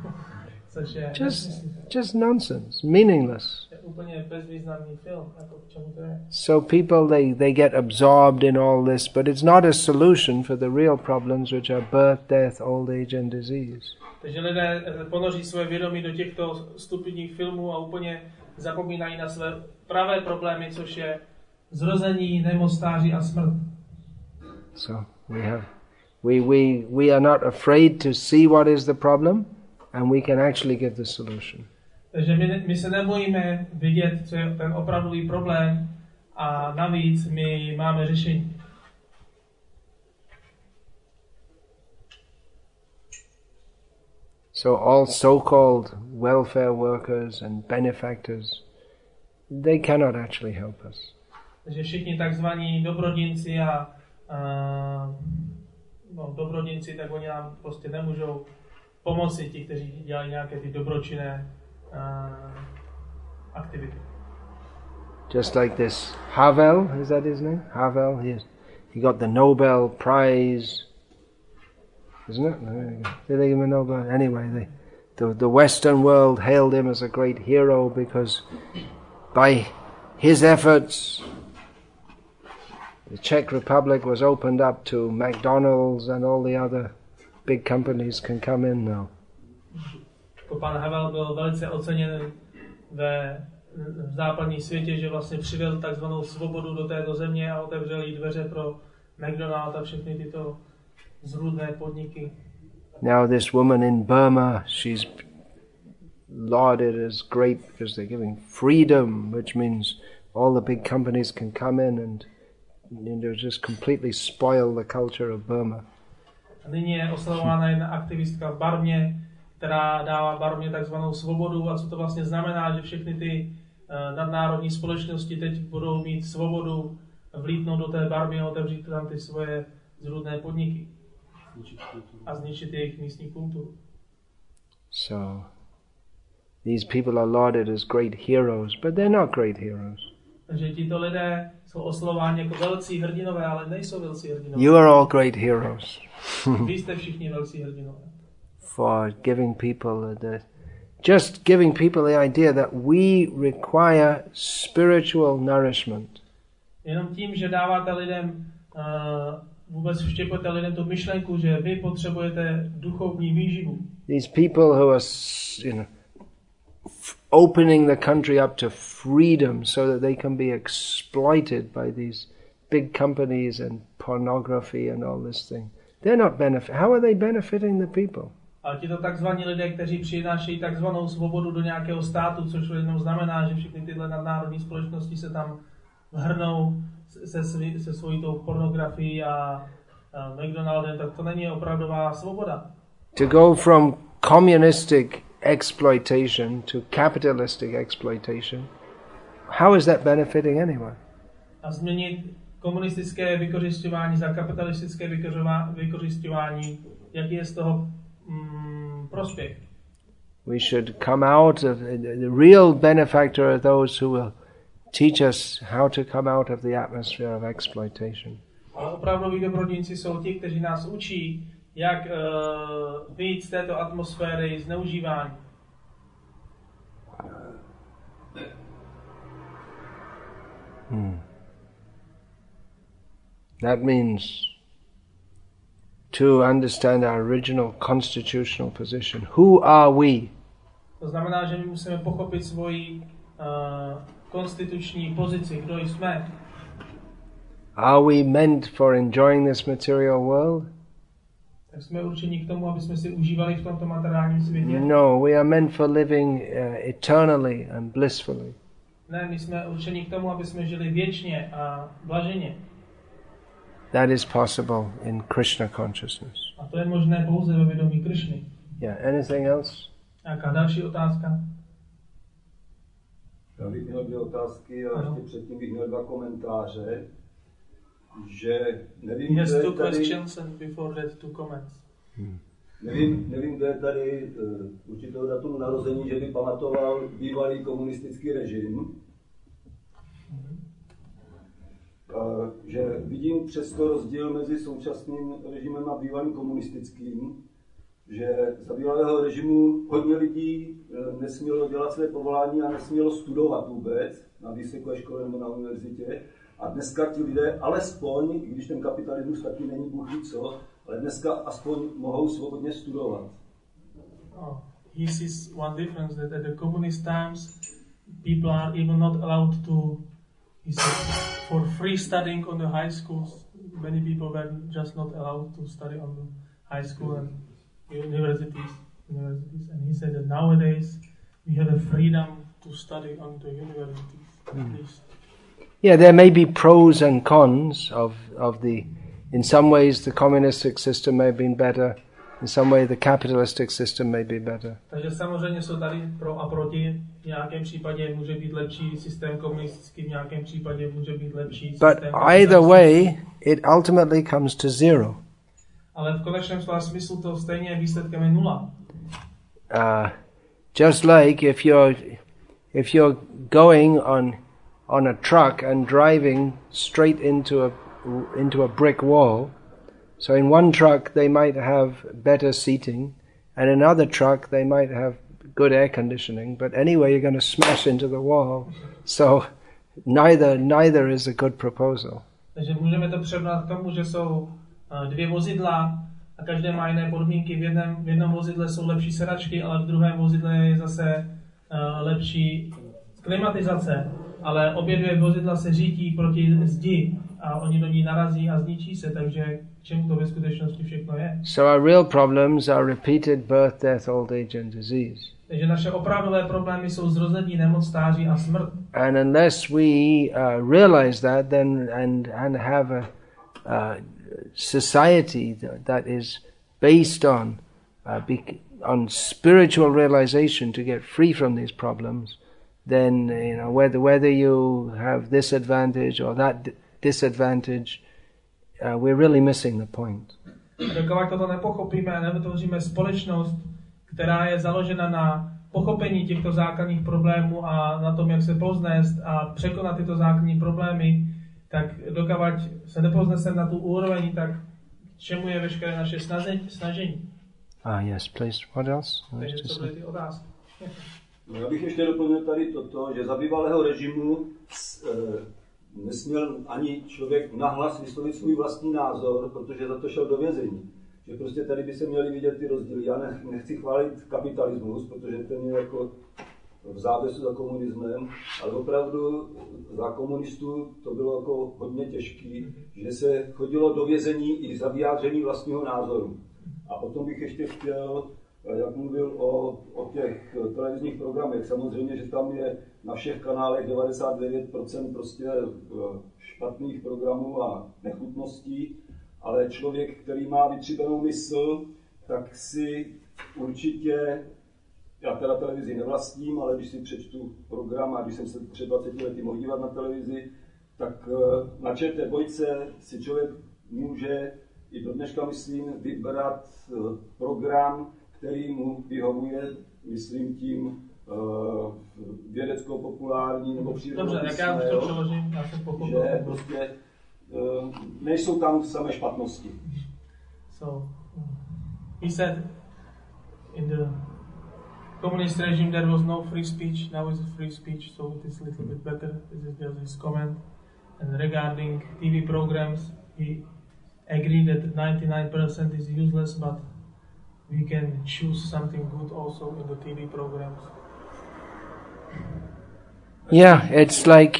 Just nonsense, meaningless. Je úplně bezvýznamný film, jako k čemu to je. So people, they get absorbed in all this, but it's not a solution for the real problems, which are birth, death, old age and disease. Takže lidé ponoří své vědomí do těchto stupidních filmů a úplně zapomínají na své pravé problémy, což je zrození, nemoc, stáří a smrt. So we are not afraid to see what is the problem, and we can actually give the solution. Takže my se nebojíme vidět, co je ten opravdový problém, a navíc my máme řešení. So all so-called welfare workers and benefactors, they cannot actually help us. Takže všichni takzvaní dobrodinci dobrodinci, tak oni nám prostě nemůžou pomoci, ti, kteří dělají nějaké ty dobročinné aktivity. Just like this Havel, is that his name? Havel, he got the Nobel Prize, isn't it? Did they give him a Nobel? Anyway, the Western world hailed him as a great hero because by his efforts the Czech Republic was opened up to McDonald's and all the other big companies can come in now. Pan Havel byl velice oceněn v západním světě, že vlastně přivedl takzvanou svobodu do této země a otevřel jí dveře pro McDonald a všechny tyto zrůdné podniky. Now this woman in Burma, she's lauded as great because they're giving freedom, which means all the big companies can come in and just completely spoil the culture of Burma. A nyní je oslavována jedna aktivistka v Barmě, která dává Barmě takzvanou svobodu. A co to vlastně znamená, že všechny ty nadnárodní společnosti teď budou mít svobodu vlítnout do té Barmy a otevřít tam ty svoje zrůdné podniky a zničit jejich místní kulturu. So these people are lauded as great heroes, but they're not great heroes. Takže tito lidé jsou oslavováni jako velcí hrdinové, ale nejsou velcí hrdinové. You are all great heroes. Vy jste všichni velcí hrdinové. For giving people just giving people the idea that we require spiritual nourishment. Jenom tím, že dáváte lidem, vůbec vštěpujete lidem tu myšlenku, že vy potřebujete duchovní výživu. These people who are, opening the country up to freedom so that they can be exploited by these big companies and pornography and all this thing. They're not how are they benefiting the people? Ale ti to takzvaní lidé, kteří přinášejí takzvanou svobodu do nějakého státu, což jenom znamená, že všechny tyhle nadnárodní společnosti se tam vhrnou se svojí tou pornografií a McDonaldem, tak to není opravdová svoboda. To go from communistic exploitation to capitalistic exploitation, how is that benefiting anyone? A změnit komunistické vykořisťování za kapitalistické vykořisťování, jaký je z toho prospěch? We should come out of the real benefactor are those who will teach us how to come out of the atmosphere of exploitation. Ale opravdoví dobrodinci jsou ti, kteří nás učí, jak vyjít z této atmosféry zneužívání. That means to understand our original constitutional position. Who are we? To znamená, že my musíme pochopit svoji konstituční pozici, kdo jsme. Are we meant for enjoying this material world? Tak jsme určeni k tomu, aby jsme si užívali v tomto materiálním světě. No, we are meant for living eternally and blissfully. Ne, my jsme určeni k tomu, aby jsme žili věčně a blaženě. That is possible in Krishna consciousness. A to je možné pouze ve vědomí Krišny. Yeah, anything else? Nějaká další otázka? Já bych měl 2 otázky a ještě předtím bych měl 2 komentáře. Že nevím, yes, kdo 2 je tady, questions and before that 2 comments. Nevím, kdo je tady určitého datumu narození, že by pamatoval bývalý komunistický režim. Že vidím přesto rozdíl mezi současným režimem a bývalým komunistickým, že za bývalého režimu hodně lidí nesmělo dělat své povolání a nesmělo studovat vůbec na vysoké škole nebo na univerzitě. A dneska ti lidé alespoň, i když ten kapitalismus taky není bůh ví co, ale dneska aspoň mohou svobodně studovat. He sees one difference, that at the communist times people are even not allowed to, he said, for free studying on the high schools. Many people were just not allowed to study on the high school and universities. And he said that nowadays we have a freedom to study on the universities at least. Yeah, there may be pros and cons of the. In some ways, the communistic system may have been better. In some way, the capitalistic system may be better. Takže samozřejmě jsou tady pro a proti. V nějakém případě může být lepší systém komunistický, v nějakém případě může být lepší systém. But either way, it ultimately comes to zero. Ale v konečném slova smyslu to stejně výsledkem je 0. Just like if you're going on a truck and driving straight into a brick wall. So in one truck they might have better seating, and in another truck they might have good air conditioning, but anyway you're going to smash into the wall. So neither is a good proposal. Takže můžeme to přirovnat k tomu, že jsou dvě vozidla a každé má jiné podmínky. V jednom vozidle jsou lepší sedačky, ale v druhém vozidle je zase lepší klimatizace. Ale obě dvě vozidla se řítí proti zdi a oni do ní narazí a zničí se, takže k čemu to ve skutečnosti všechno je. So our real problems are repeated birth, death, old age and disease. Takže naše opravdové problémy jsou zrození, nemoc, stáří a smrt. And unless we realize that, then and have a society that is based on spiritual realization to get free from these problems, then whether you have this advantage or that disadvantage, we're really missing the point. Dokud toto nepochopíme a nevytvoříme společnost, která je založena na pochopení těchto základních problémů a na tom, jak se povznést a překonat tyto základní problémy, tak dokud se nepovzneseme na tu úroveň, tak k čemu je veškeré naše snažení? Yes, please. What else? Takže co byly ty otázky? No, já bych ještě doplnil tady toto, že za bývalého režimu nesměl ani člověk nahlas vyslovit svůj vlastní názor, protože za to šel do vězení. Že prostě tady by se měly vidět ty rozdíly. Já nechci chválit kapitalismus, protože ten je jako v závěsu za komunismem, ale opravdu za komunistů to bylo jako hodně těžký, že se chodilo do vězení i za vyjádření vlastního názoru. A potom bych ještě chtěl, jak mluvil o těch televizních programech, samozřejmě, že tam je na všech kanálech 99% prostě špatných programů a nechutností, ale člověk, který má vytříbenou mysl, tak si určitě, já teda televizi nevlastním, ale když si přečtu program a když jsem se před 20 lety mohl dívat na televizi, tak na ČT2 si člověk může i do dneška, myslím, vybrat program, který mu vyhovuje, myslím tím vědecko-populární nebo přírodní. Dobře, jak já už to přeložím, já jsem pochopil. Že prostě nejsou tam samé špatnosti. So, he said in the communist regime there was no free speech, now is free speech, so it is a little bit better. This is just his comment. And regarding TV programs, he agreed that 99% is useless, but we can choose something good also in the TV programs. Yeah, it's like,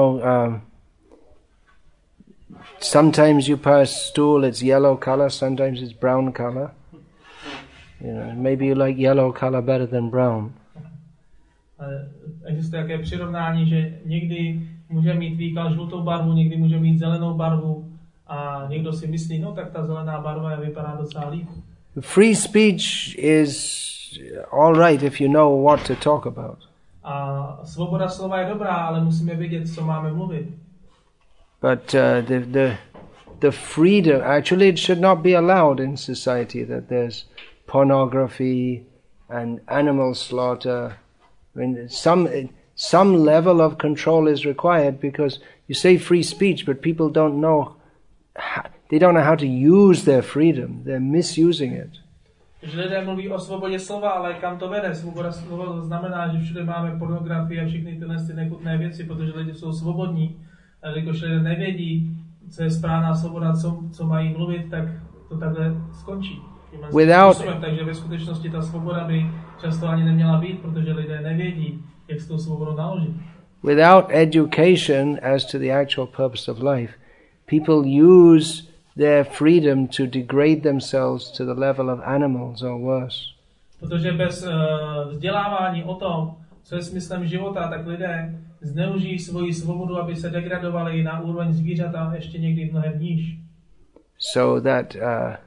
sometimes you pass stool, it's yellow color, sometimes it's brown color. Maybe you like yellow color better than brown. Existuje také přirovnání, že někdy může mít výkal žlutou barvu, někdy může mít zelenou barvu a někdo si myslí, no tak ta zelená barva vypadá docela líp. Free speech is all right if you know what to talk about. A svoboda slova je dobrá, ale musíme vědět, co máme mluvit. But the freedom, actually it should not be allowed in society that there's pornography and animal slaughter. I mean, some level of control is required because you say free speech, but people don't know how to use their freedom. They're misusing it. Že lidé mluví o svobodě slova, ale kam to vede? Svoboda slova znamená, že všude máme pornografii a všechny tyhle nechutné věci, protože lidi jsou svobodní. A když lidé nevědí, co je správná svoboda, co mají mluvit, tak to takhle skončí. Takže ve skutečnosti ta svoboda by často ani neměla být, protože lidé nevědí, jak s tou svobodou naložit. Without education as to the actual purpose of life, people use their freedom to degrade themselves to the level of animals or worse. Protože bez vzdělávání o tom, co je smyslem života, tak lidé zneužijí svoji svobodu, aby se degradovali na úroveň zvířata a ještě někdy mnohem níž. So that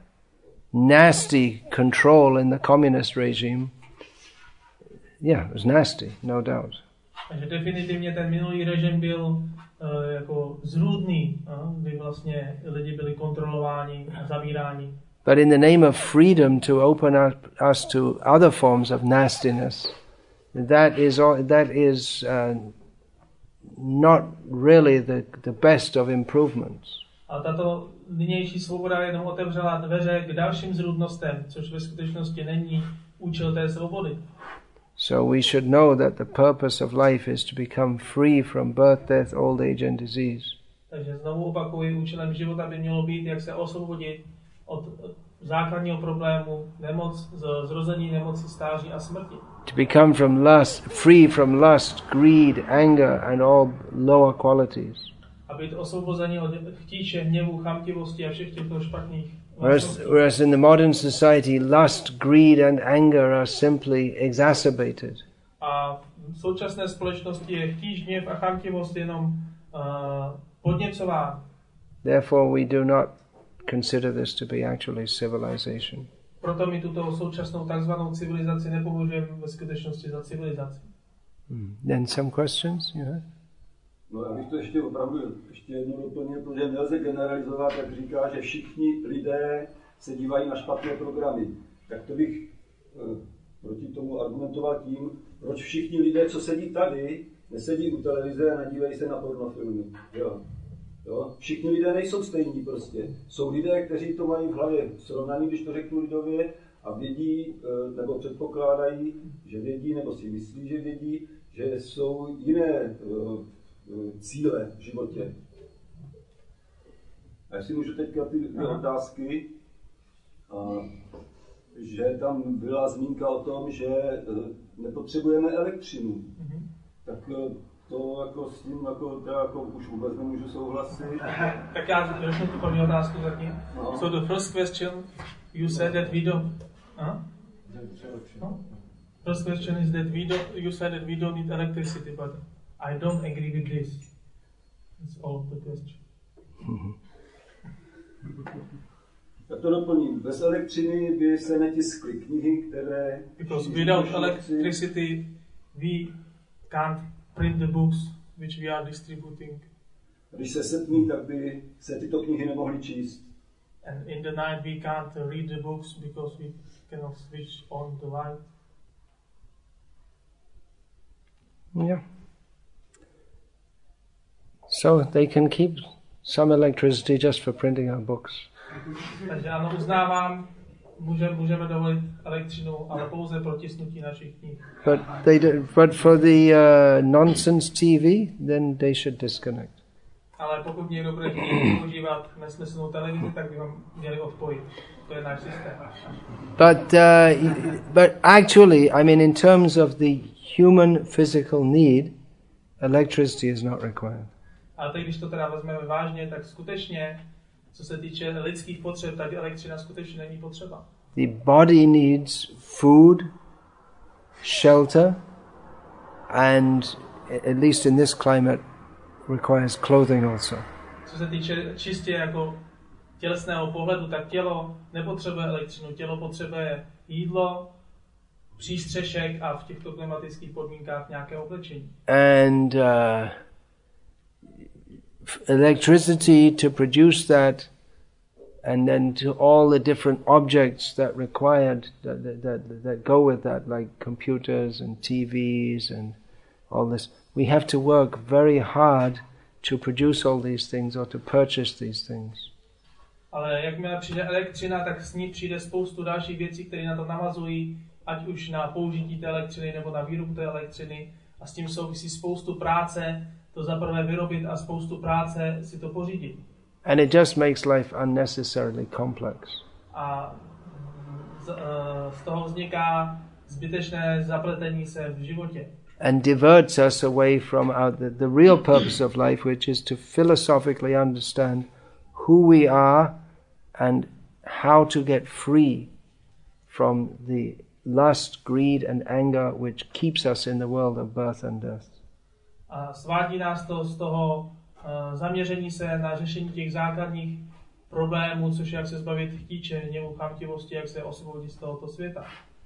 nasty control in the communist regime, it was nasty, no doubt. Takže definitivně ten minulý režim byl jako zrůdný, kdy vlastně lidi byli kontrolováni a zavíráni. But in the name of freedom to open us to other forms of nastiness, that is not really the best of improvements. A tato nynější svoboda jenom otevřela dveře k dalším zrůdnostem, což ve skutečnosti není účel té svobody. So we should know that the purpose of life is to become free from birth, death, old age and disease. Takže znovu opakuji, účelem života by mělo být, jak se osvobodit od základního problému nemoc, zrození, nemoci, stáří a smrti. To become free from lust, greed, anger and all lower qualities. A být osvobození od chtíče, hněvu, chamtivosti a všech těchto špatných Whereas in the modern society, lust, greed and anger are simply exacerbated. A v současné společnosti je chtíč, hněv a chamtivost jenom podněcován. Therefore we do not consider this to be actually civilization. Proto my tuto současnou takzvanou civilizaci nepovažujeme ve skutečnosti za civilizaci. Then some questions? No, já bych to ještě jednou doplnil, protože nelze generalizovat, jak říká, že všichni lidé se dívají na špatné programy. Tak to bych proti tomu argumentoval tím, proč všichni lidé, co sedí tady, nesedí u televize a nedívají se na pornofilmy. Jo. Všichni lidé nejsou stejní prostě. Jsou lidé, kteří to mají v hlavě srovnaný, když to řeknu lidově, a vědí, nebo předpokládají, že vědí, nebo si myslí, že vědí, že jsou jiné cíle v životě. A jestli můžu teďka ty otázky, že tam byla zmínka o tom, že nepotřebujeme elektřinu. Tak to jako s tím jako už vůbec nemůžu souhlasit. Tak já řeknu tu první otázku zatím. No. So the first question, you said that we don't... First question is that you said that we don't need electricity, but I don't agree with this. That's all the question. Tak to doplním. Bez elektřiny by se netiskly knihy, které... Because without electricity we can't print the books which we are distributing. Když se setmí, tak by se tyto knihy nemohly číst. And in the night we can't read the books because we cannot switch on the light. Yeah. So they can keep some electricity just for printing our books. Takže ano, uznávám, můžeme dovolit elektřinu, ale pouze pro tisknutí našich knih. But for the nonsense TV, then they should disconnect. Ale pokud někdo bude chtít používat nesmyslnou televizi, tak by vám měli odpojit. To je náš systém. But actually, I mean, in terms of the human physical need, electricity is not required. Ale teď, když to teda vezmeme vážně, tak skutečně, co se týče lidských potřeb, tak elektřina skutečně není potřeba. The body needs food, shelter, and at least in this climate, requires clothing also. Co se týče čistě jako tělesného pohledu, tak tělo nepotřebuje elektřinu, tělo potřebuje jídlo, přístřešek a v těchto klimatických podmínkách nějaké oblečení. And electricity to produce that, and then to all the different objects that required that go with that, like computers and TVs and all this. We have to work very hard to produce all these things or to purchase these things. Ale jakmile přijde elektřina, tak s ní přijde spoustu dalších věcí, které na to navazují, ať už na použití té elektřiny nebo na výrobu té elektřiny. A s tím souvisí spoustu práce, to zaprvé vyrobit a spoustu práce si to pořídit. And it just makes life unnecessarily complex. A z toho vzniká zbytečné zapletení se v životě. And diverts us away from the real purpose of life, which is to philosophically understand who we are and how to get free from the lust, greed and anger which keeps us in the world of birth and death. A svádí nás to z toho zaměření se na řešení těch základních problémů, což je jak se zbavit chtíče, hněvu, chamtivosti, jak se osvobodit z tohoto světa.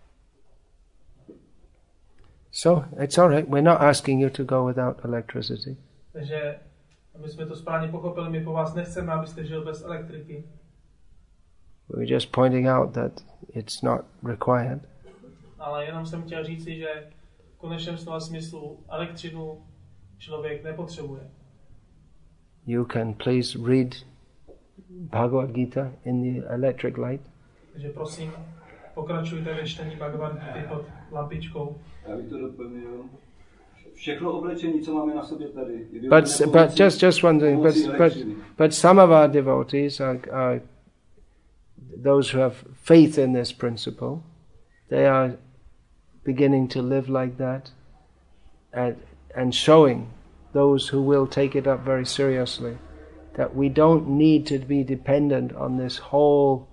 So, it's all right. We're not asking you to go without electricity. Takže, aby jsme to správně pochopili, my po vás nechceme, abyste žil bez elektriky. We're just pointing out that it's not required. Ale jenom jsem chtěl říci, že v konečném slova smyslu elektřinu člověk nepotřebuje. You can please read Bhagavad Gita in the electric light. Takže prosím, pokračujte ve čtení Bhagavad Gita pod lampičkou. Já bych to doplnil. všechno oblečení, co máme na sobě tady, je but just one thing, but some of our devotees are those who have faith in this principle. They are beginning to live like that and showing those who will take it up very seriously that we don't need to be dependent on this whole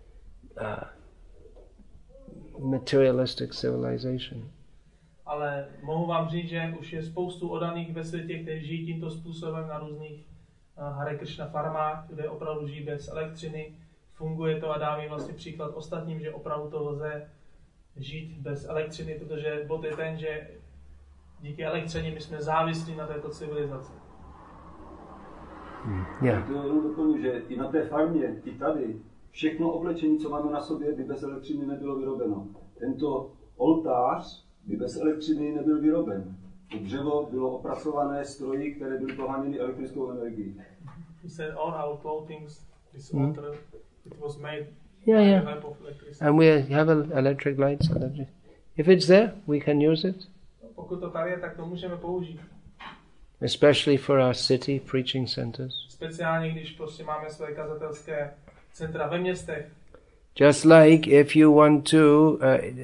materialistic civilization. Ale mohu vám říct, že už je spoustu oddaných ve světě, kteří žijí tímto způsobem na různých Hare Krishna farmách, kde opravdu žijí bez elektřiny. Funguje to a dám jim vlastně příklad ostatním, že opravdu to lze žít bez elektřiny, protože bod je ten, že díky elektřině my jsme závislí na této civilizaci. Yeah. To jenom doplňuji, že i na té farmě, i tady, všechno oblečení, co máme na sobě, by bez elektřiny nebylo vyrobeno. Tento oltář by bez elektřiny nebyl vyroben. To dřevo bylo opracované stroji, které byly poháněny elektrickou energií. He said all our clothing, this altar, it was made Yeah, by yeah. the help of electricity. And we have electric lights. If it's there, we can use it. Pokud to tady je, tak to můžeme použít. Especially for our city preaching centers. Speciálně, když prostě máme své kazatelské centra ve městech. Just like if you want to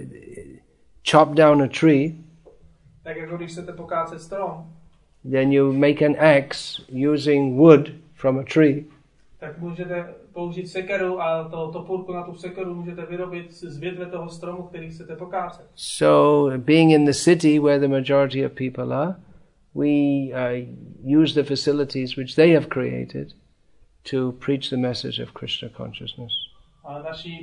chop down a tree, Tak jako když chcete pokácet strom, then you make an axe using wood from a tree. tak můžete použít sekeru a to topůrku na tu sekeru můžete vyrobit z větve toho stromu, který chcete pokácet. So, being in the city where the majority of people are, we use the facilities which they have created to preach the message of Krishna consciousness. Ale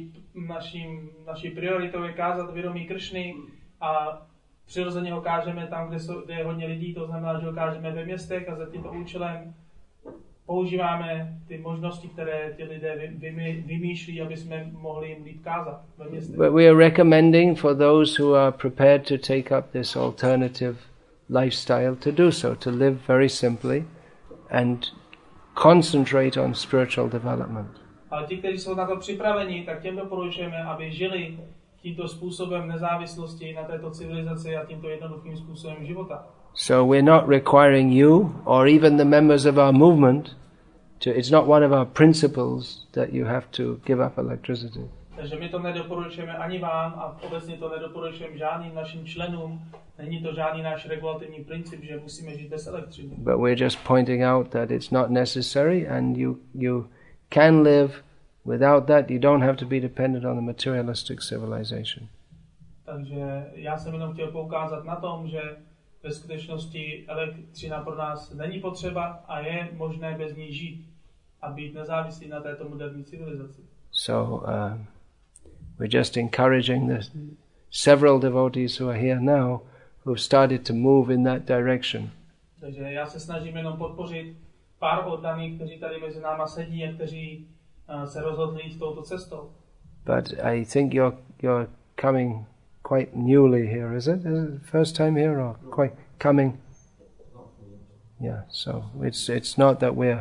naší prioritou je kázat vědomí Kršny a přirozeně ho kážeme tam, kde je hodně lidí, to znamená, že ho kážeme ve městech a za tímto účelem používáme ty možnosti, které ti lidé vymýšlí, aby jsme mohli jim líp kázat ve městech. But we are recommending for those who are prepared to take up this alternative lifestyle to do so, to live very simply and concentrate on spiritual development. Ale ti, kteří jsou na to připraveni, tak těm doporučujeme, aby žili tímto způsobem nezávislosti na této civilizaci a tímto jednoduchým způsobem života. So we're not requiring you or even the members of our movement it's not one of our principles that you have to give up electricity. Takže my to nedoporučujeme ani vám a obecně to nedoporučujeme žádným našim členům. Není to žádný náš regulativní princip, že musíme žít bez elektřiny. But we're just pointing out that it's not necessary and you can live without that. You don't have to be dependent on the materialistic civilization. Takže já jsem jenom chtěl poukázat na tom, že ve skutečnosti elektřina pro nás není potřeba a je možné bez ní žít a být nezávislý na této moderní civilizaci. So we're just encouraging the several devotees who are here now who've started to move in that direction. Takže já se snažím jenom podpořit pár oddaných, kteří tady mezi náma sedí a kteří se rozhodli jít touto cestou. But I think you're coming quite newly here, is it? Is it the first time here or quite coming? Yeah, so it's not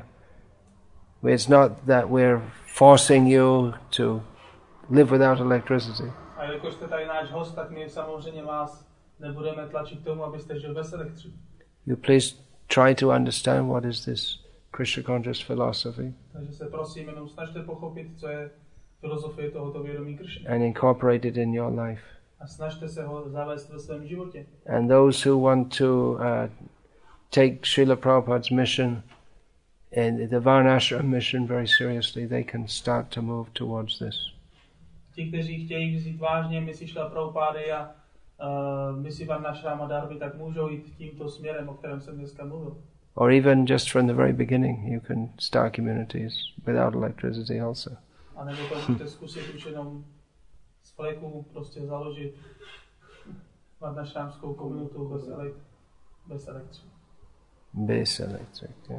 that we're forcing you to live without electricity. A jelikož jste tady náš host, tak my samozřejmě vás nebudeme tlačit k tomu, abyste žil bez elektřiny. You please try to understand what is this Krishna conscious philosophy. Takže se prosím jenom snažte pochopit, co je filozofie tohoto vědomí Krishny. And incorporate it in your life. A snažte se ho zavést ve svém životě. And those who want to take Srila Prabhupada's mission and the Varnashram mission very seriously, they can start to move towards this. Ti, kteří chtějí vzít vážně misi Srila Prabhupády a misi Varnashrama Dharmy, tak můžou jít tímto směrem, o kterém jsem dneska mluvil. Or even just from the very beginning, you can start communities without electricity also. A nebo to můžete zkusit už jenom z fleku prostě založit varnashrámskou komunitu bez elektřiny. Bez electric, yeah.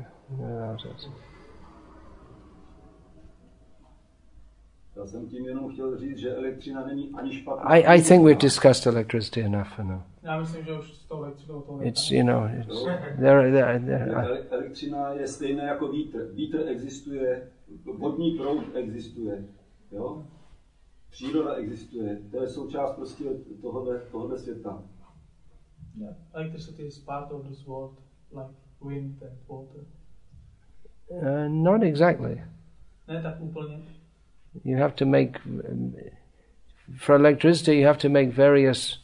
Já jsem tím jenom chtěl říct, že elektřina není ani špatná. I think we've discussed electricity enough for now. Já myslím, že už s tou elektřinou to It's, you know, elektřina je stejná jako vítr. Vítr existuje, vodní proud existuje, jo? Příroda existuje. To je součást prostě tohohle světa. Yeah, electricity is part of this world, like wind and water. Not exactly. Ne tak úplně. You have to make, for electricity, you have to make various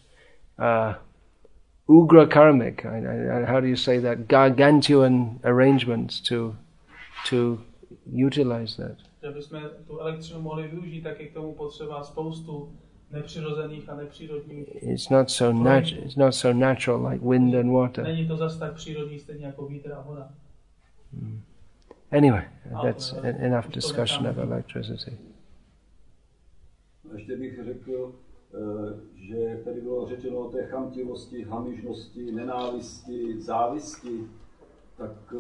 ugra karmic, how do you say that, gargantuan arrangements to utilize that. Že bychom tu elektřinu mohli využít, tak je k tomu potřeba spoustu nepřirozených a nepřírodních. It's not so natural like wind and water. Není to zas tak přírodní, stejně jako vítr a voda. Anyway, that's enough discussion of electricity. Ještě bych řekl, že tady bylo řečeno o té chamtivosti, hamižnosti, nenávisti, závisti, tak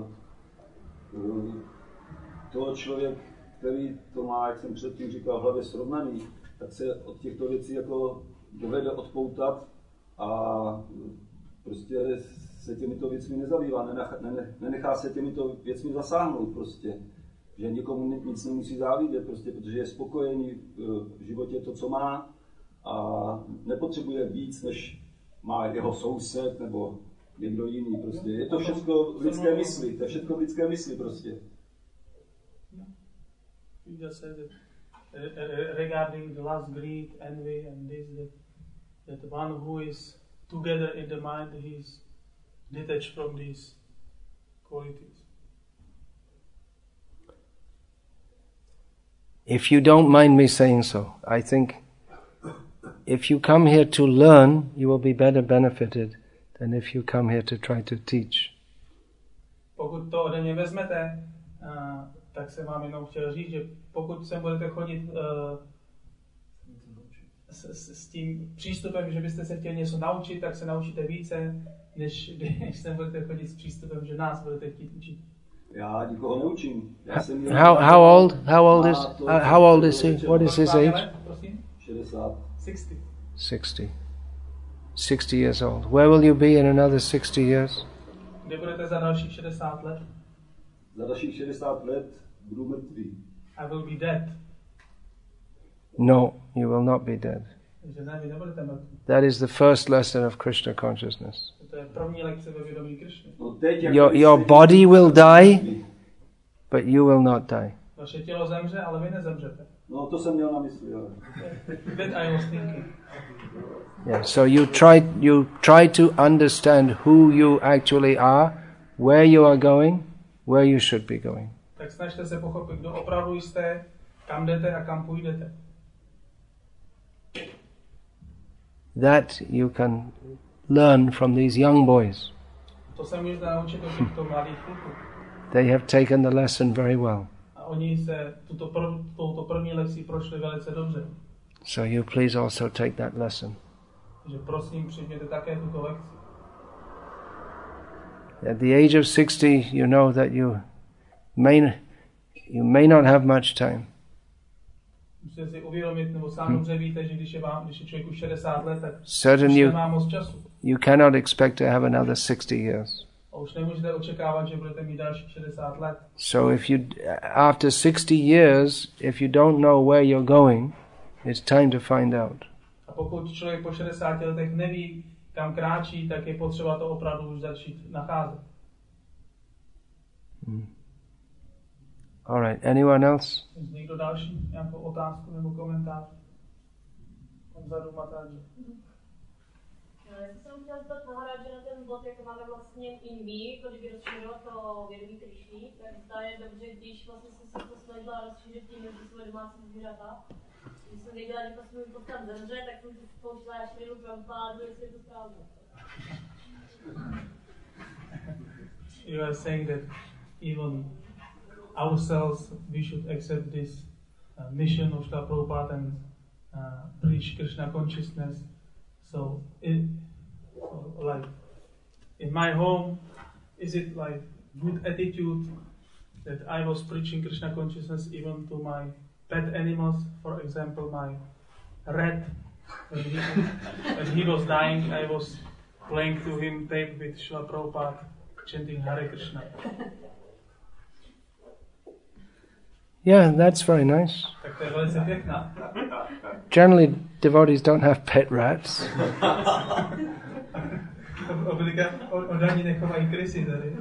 to člověk, který to má, jak jsem předtím říkal, v hlavě srovnaný, tak se od těchto věcí jako dovede odpoutat a prostě se těmito věcmi nezabývá, nenechá se těmito věcmi zasáhnout prostě. Že nikomu nic nemusí závidět, prostě, protože je spokojený v životě to, co má a nepotřebuje víc, než má jeho soused nebo někdo jiný. Prostě. Je to všechno v lidské mysli, to je všechno v lidské mysli prostě. You just said it. Regarding the last greed, envy and this, that one who is together in the mind, he is detached from these qualities. If you don't mind me saying so, I think if you come here to learn, you will be better benefited than if you come here to try to teach. Pokud to ode mě vezmete, tak jsem vám jenom chtěl říct, že pokud sem budete chodit s tím přístupem, že byste se chtěli něco naučit, tak se naučíte více, než když sem budete chodit s přístupem, že nás budete chtít učit. Já nikoho neučím. How old is he? What is his age? 60 years old. Where will you be in another 60 years? Kde budete za dalších 60 let? Za dalších 60 let budu mrtvý. I will be dead. No, you will not be dead. Že ne, vy nebudete mrtví. That is the first lesson of Krishna consciousness. To je první lekce ve vědomí Krishny. Your body will die, but you will not die. Vaše tělo zemře, ale vy nezemřete. No, to jsem měl na mysli, ale. That I was thinking. Yeah, so you try to understand who you actually are, where you are going, where you should be going. Tak snažte se pochopit, kdo opravdu jste, kam jdete a kam půjdete. That you can learn from these young boys. To se můžete naučit od těchto mladých kluků. They have taken the lesson very well. A oni se touto první lekcí prošli velice dobře. So you please also take that lesson. Takže prosím, přijměte také tuto lekci. At the age of 60, you know that you may not have much time. Musíte si uvědomit, nebo sám dobře víte, že když je člověku 60 let, tak Certain už nemá moc času. You cannot expect to have another 60 years. A už nemůžete očekávat, že budete mít dalších 60 let. So after 60 years, if you don't know where you're going, it's time to find out. A pokud člověk po 60 letech neví, kam kráčí, tak je potřeba to opravdu už začít nacházet. All right. Anyone else? Někdo další? Nějakou otázku nebo komentář? Tam vzadu Matáži. Já jsem chtěla zeptat Maharadže na ten bod, jak máme vlastně in me, kdyby rozšířilo to vědomí Krišny, tak zda je dobře, když vlastně jsem se to snažila rozšířit tím, že svoje domácí zvířata. Když jsem věděla, že vlastně můj postav zemře, tak jsem si spouštěla až chvíli Prabhupádu, jestli je to správně. You are saying that even ourselves, we should accept this mission of Srila Prabhupada and preach Krishna consciousness. So, like in my home, is it like good attitude that I was preaching Krishna consciousness even to my pet animals? For example, my rat. When he was dying, I was playing to him tape with Srila Prabhupada, chanting Hare Krishna. Yeah, that's very nice. Tak to je velice pěkná. Generally, devotees don't have pet rats. Oddaní nechovají krysy tady.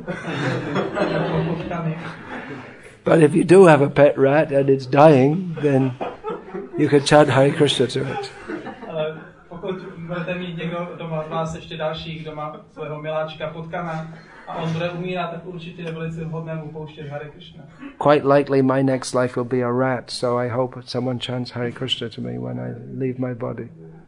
But if you do have a pet rat and it's dying, then you can chant Hare Krishna to it. Ale pokud budete mít někdo doma z vás ještě další, kdo má svého miláčka potkana a on bude umírat, tak určitě je velice vhodné mu pouštět Hare Krishna. Quite likely my next life will be a rat, so I hope someone chants Hare Krishna to me when I leave my body.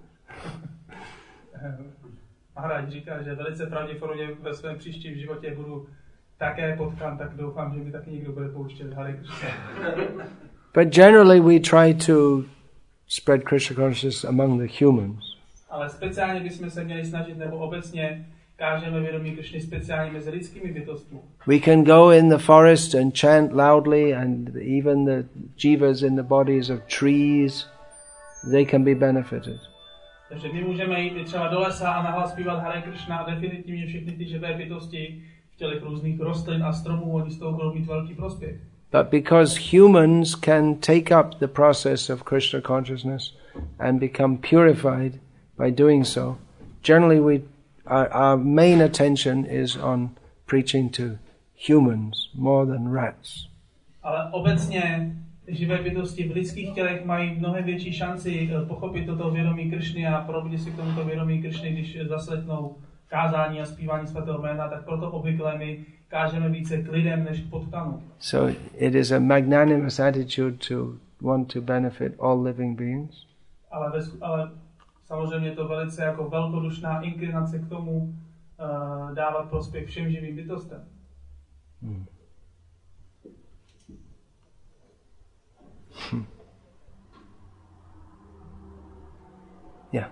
Maharaj říká, že velice pravděpodobně ve svém příštím životě budu také potkan, tak doufám, že mi taky někdo bude pouštět Hare Krishna. But generally we try to spread Krishna consciousness among the humans. Ale speciálně bychom se měli snažit, nebo obecně kážeme vědomí Krishny speciálně mezi lidskými bytostmi. We can go in the forest and chant loudly, and even the jivas in the bodies of trees, they can be benefited. Takže my můžeme jít třeba do lesa a nahlas zpívat Hare Krishna a definitivně všechny ty živé bytosti v tělech různých rostlin a stromů, oni z toho budou mít velký prospěch. But because humans can take up the process of Krishna consciousness and become purified by doing so, generally our main attention is on preaching to humans more than rats. Ale obecně živé bytosti v lidských tělech mají mnohem větší šanci pochopit toto vědomí Krishny a probudit si k tomuto vědomí Krishny, když zaslechnou kázání a zpívání svatého jména, tak proto obvykle my kážeme více k lidem než k potkanům. So it is a magnanimous attitude to want to benefit all living beings. Ale samozřejmě je to velice jako velkodušná inklinace k tomu dávat prospěch všem živým bytostem. Yeah.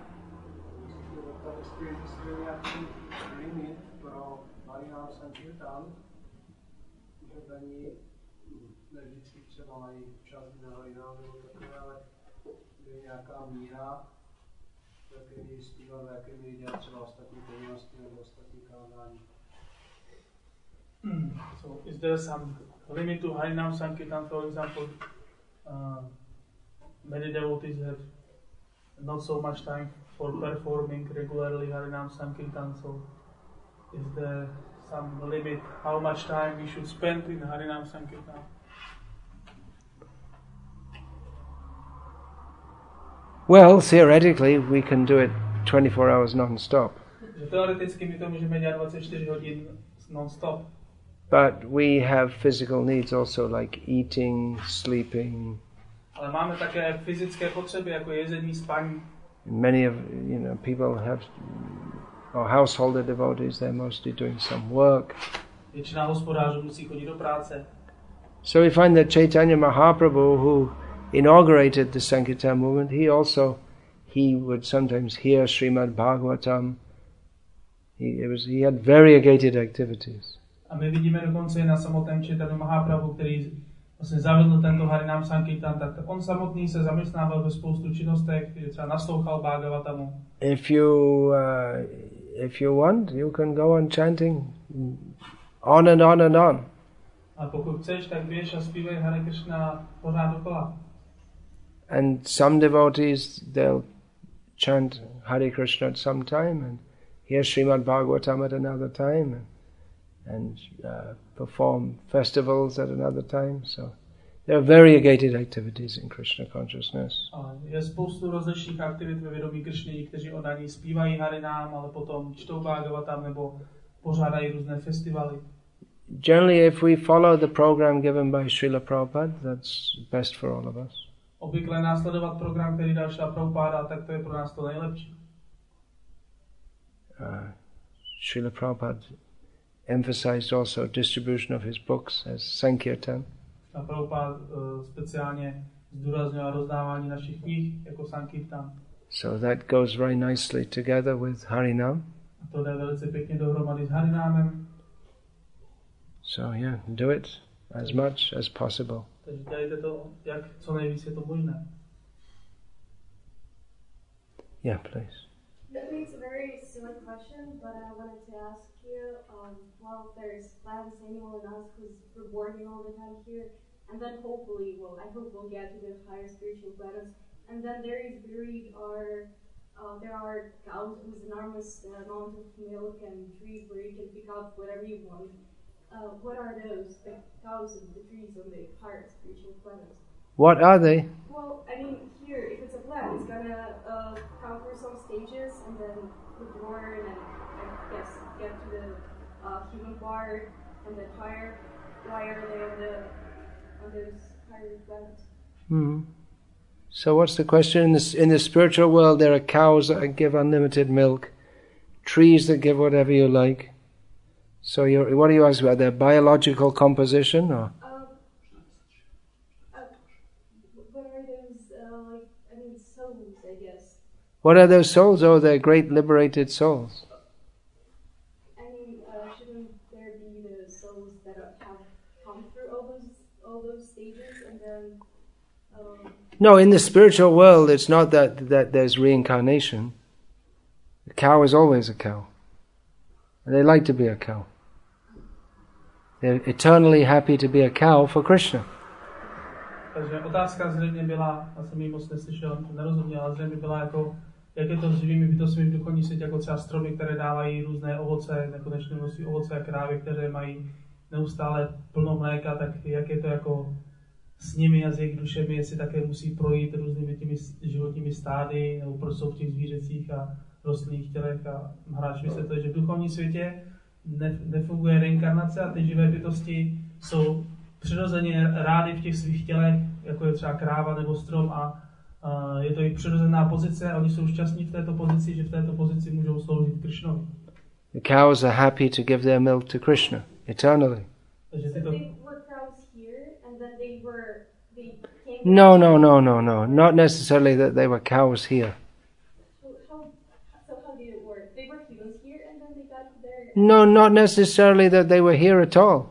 So is there some limit to Harinam Sankirtan? For example, many devotees have not so much time for performing regularly Harinam Sankirtan, so is there some limit how much time we should spend in Harinam Sankirtan? Well, theoretically we can do it 24 hours non-stop. Teoreticky my to můžeme dělat 24 hodin non-stop. But we have physical needs also, like eating, sleeping. Ale máme také fyzické potřeby, jako jezení, spaní. Many of people have, or householder devotees, they're mostly doing some work. Většina hospodářů musí chodit do práce. So we find that Chaitanya Mahaprabhu, who inaugurated the Sankirtan movement, he would sometimes hear Srimad Bhagavatam. He had variegated activities. A my vidíme dokonce na samotném Chaitanya Mahaprabhu, který vlastně zavedl tento Harinam Sankirtan, tak on samotný se zaměstnával ve spoustu činnostech, že třeba naslouchal Bhagavatamu. If you want, you can go on chanting on and on and on. A pokud chceš, tak běž a zpívej Hare Krishna pořád dokola. And some devotees, they'll chant Hare Krishna at some time and hear Srimad Bhagavatam at another time and perform festivals at another time. So there are variegated activities in Krishna consciousness. Je spoustu rozličných aktivit ve vědomí Krishny, kteří oddaní zpívají Harinám, ale potom čtou Bhagavatam nebo pořádají různé festivaly. Generally, if we follow the program given by Srila Prabhupada, that's best for all of us. Obvykle následovat program, který dal Srila Prabhupada, tak to je pro nás to nejlepší. Srila Prabhupada emphasized also distribution of his books as Sankirtan. Srila Prabhupada speciálně zdůraznil rozdávání našich knih jako Sankirtan. So that goes very nicely together with Harinam. A to jde velice pěkně dohromady s Harinámem. So yeah, do it as much as possible. Takže dělejte to, jak co nejvíc je to možné. Yeah, please. Maybe it's a very silly question, but I wanted to ask you, well, there's Gladys Samuel and us who's rewarding all the time here, and then hopefully, I hope we'll get to the higher spiritual planet, and then there is buried our there are cows with enormous amount of milk and trees where you can pick up whatever you want. What are those, the cows and the trees on the higher spiritual planets? What are they? Well, I mean, here, if it's a plant, it's gonna come through some stages and then be born and I guess get to the human part and then higher. Why are they on those higher planets? So what's the question? In the spiritual world, there are cows that give unlimited milk, trees that give whatever you like. So what are you asking about? Their biological composition, or? What are those, souls, I guess? What are those souls? Oh, they're great liberated souls. Shouldn't there be the souls that have come through all those stages and then... No, in the spiritual world, it's not that there's reincarnation. The cow is always a cow. And they like to be a cow. They're eternally happy to be a cow for Krishna. Takže otázka zřejmě byla, já jsem ji moc neslyšel, nerozuměl, ale zřejmě byla jako, jak je to s živými bytostmi v duchovním světě, jako třeba stromy, které dávají různé ovoce, nekonečné množství ovoce a krávy, které mají neustále plno mléka, tak jak je to jako s nimi a s jejich dušemi, jestli také musí projít různými těmi životními stády, nebo proč jsou v těch zvířecích a rostlinných tělech. A Maharaj vysvětluje, že v duchovním světě nefunguje reinkarnace a ty živé bytosti jsou přirozeně rády v těch svých tělech, jako je třeba kráva nebo strom a je to jejich přirozená pozice a oni jsou šťastní v této pozici, že v této pozici můžou sloužit Krishnovi. The cows are happy to give their milk to Krishna eternally. Takže tyto... No. Not necessarily that they were cows here. So how did it work? They were humans here and then they got there? No, not necessarily that they were here at all.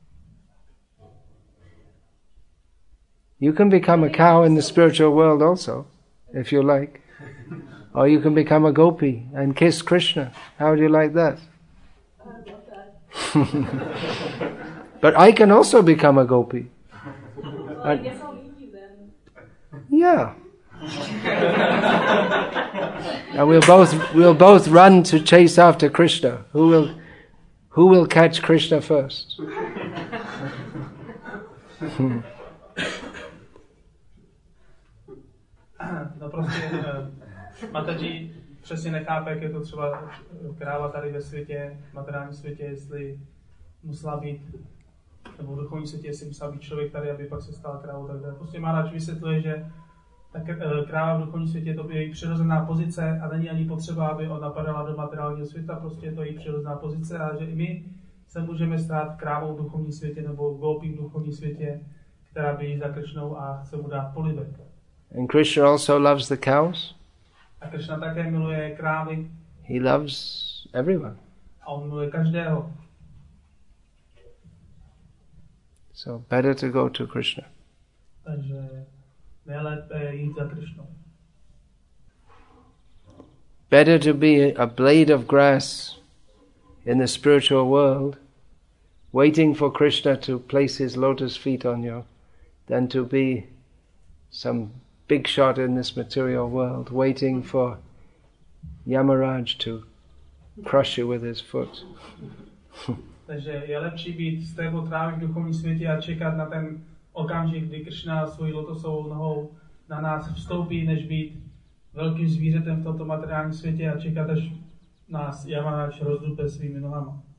You can become a cow in the spiritual world also, if you like. Or you can become a gopi and kiss Krishna. How do you like that? I love that. But I can also become a gopi. Well, I guess I'll meet you then. Yeah. And we'll both run to chase after Krishna. Who will catch Krishna first? No prostě Mataji přesně nechápe, jak je to třeba kráva tady ve světě, v materiálním světě, jestli musela být, nebo v duchovním světě, jestli musela být člověk tady, aby pak se stal krávou, tak dále. Prostě Maharaj vysvětluje, že ta kráva v duchovním světě je to její přirozená pozice a není ani potřeba, aby ona padala do materiálního světa, prostě je to její přirozená pozice a že i my se můžeme stát krávou v duchovním světě nebo gopí v duchovním světě, která běží za Krishnou a chce mu dát polibek. And Krishna also loves the cows. A Krishna také miluje krávy. He loves everyone. A on miluje každého. So better to go to Krishna. Takže nejlépe jít za Krishnou. Better to be a blade of grass in the spiritual world, waiting for Krishna to place his lotus feet on you, than to be some big shot in this material world, waiting for Yamaraj to crush you with his foot. Takže je lepší být z této trávy v duchovním světě a čekat na ten okamžik, kdy Krishna svojí lotosovou nohou na nás vstoupí, než být velkým zvířetem v tomto materiálním světě a čekat, až nás Yamaraj rozdupe svými nohama.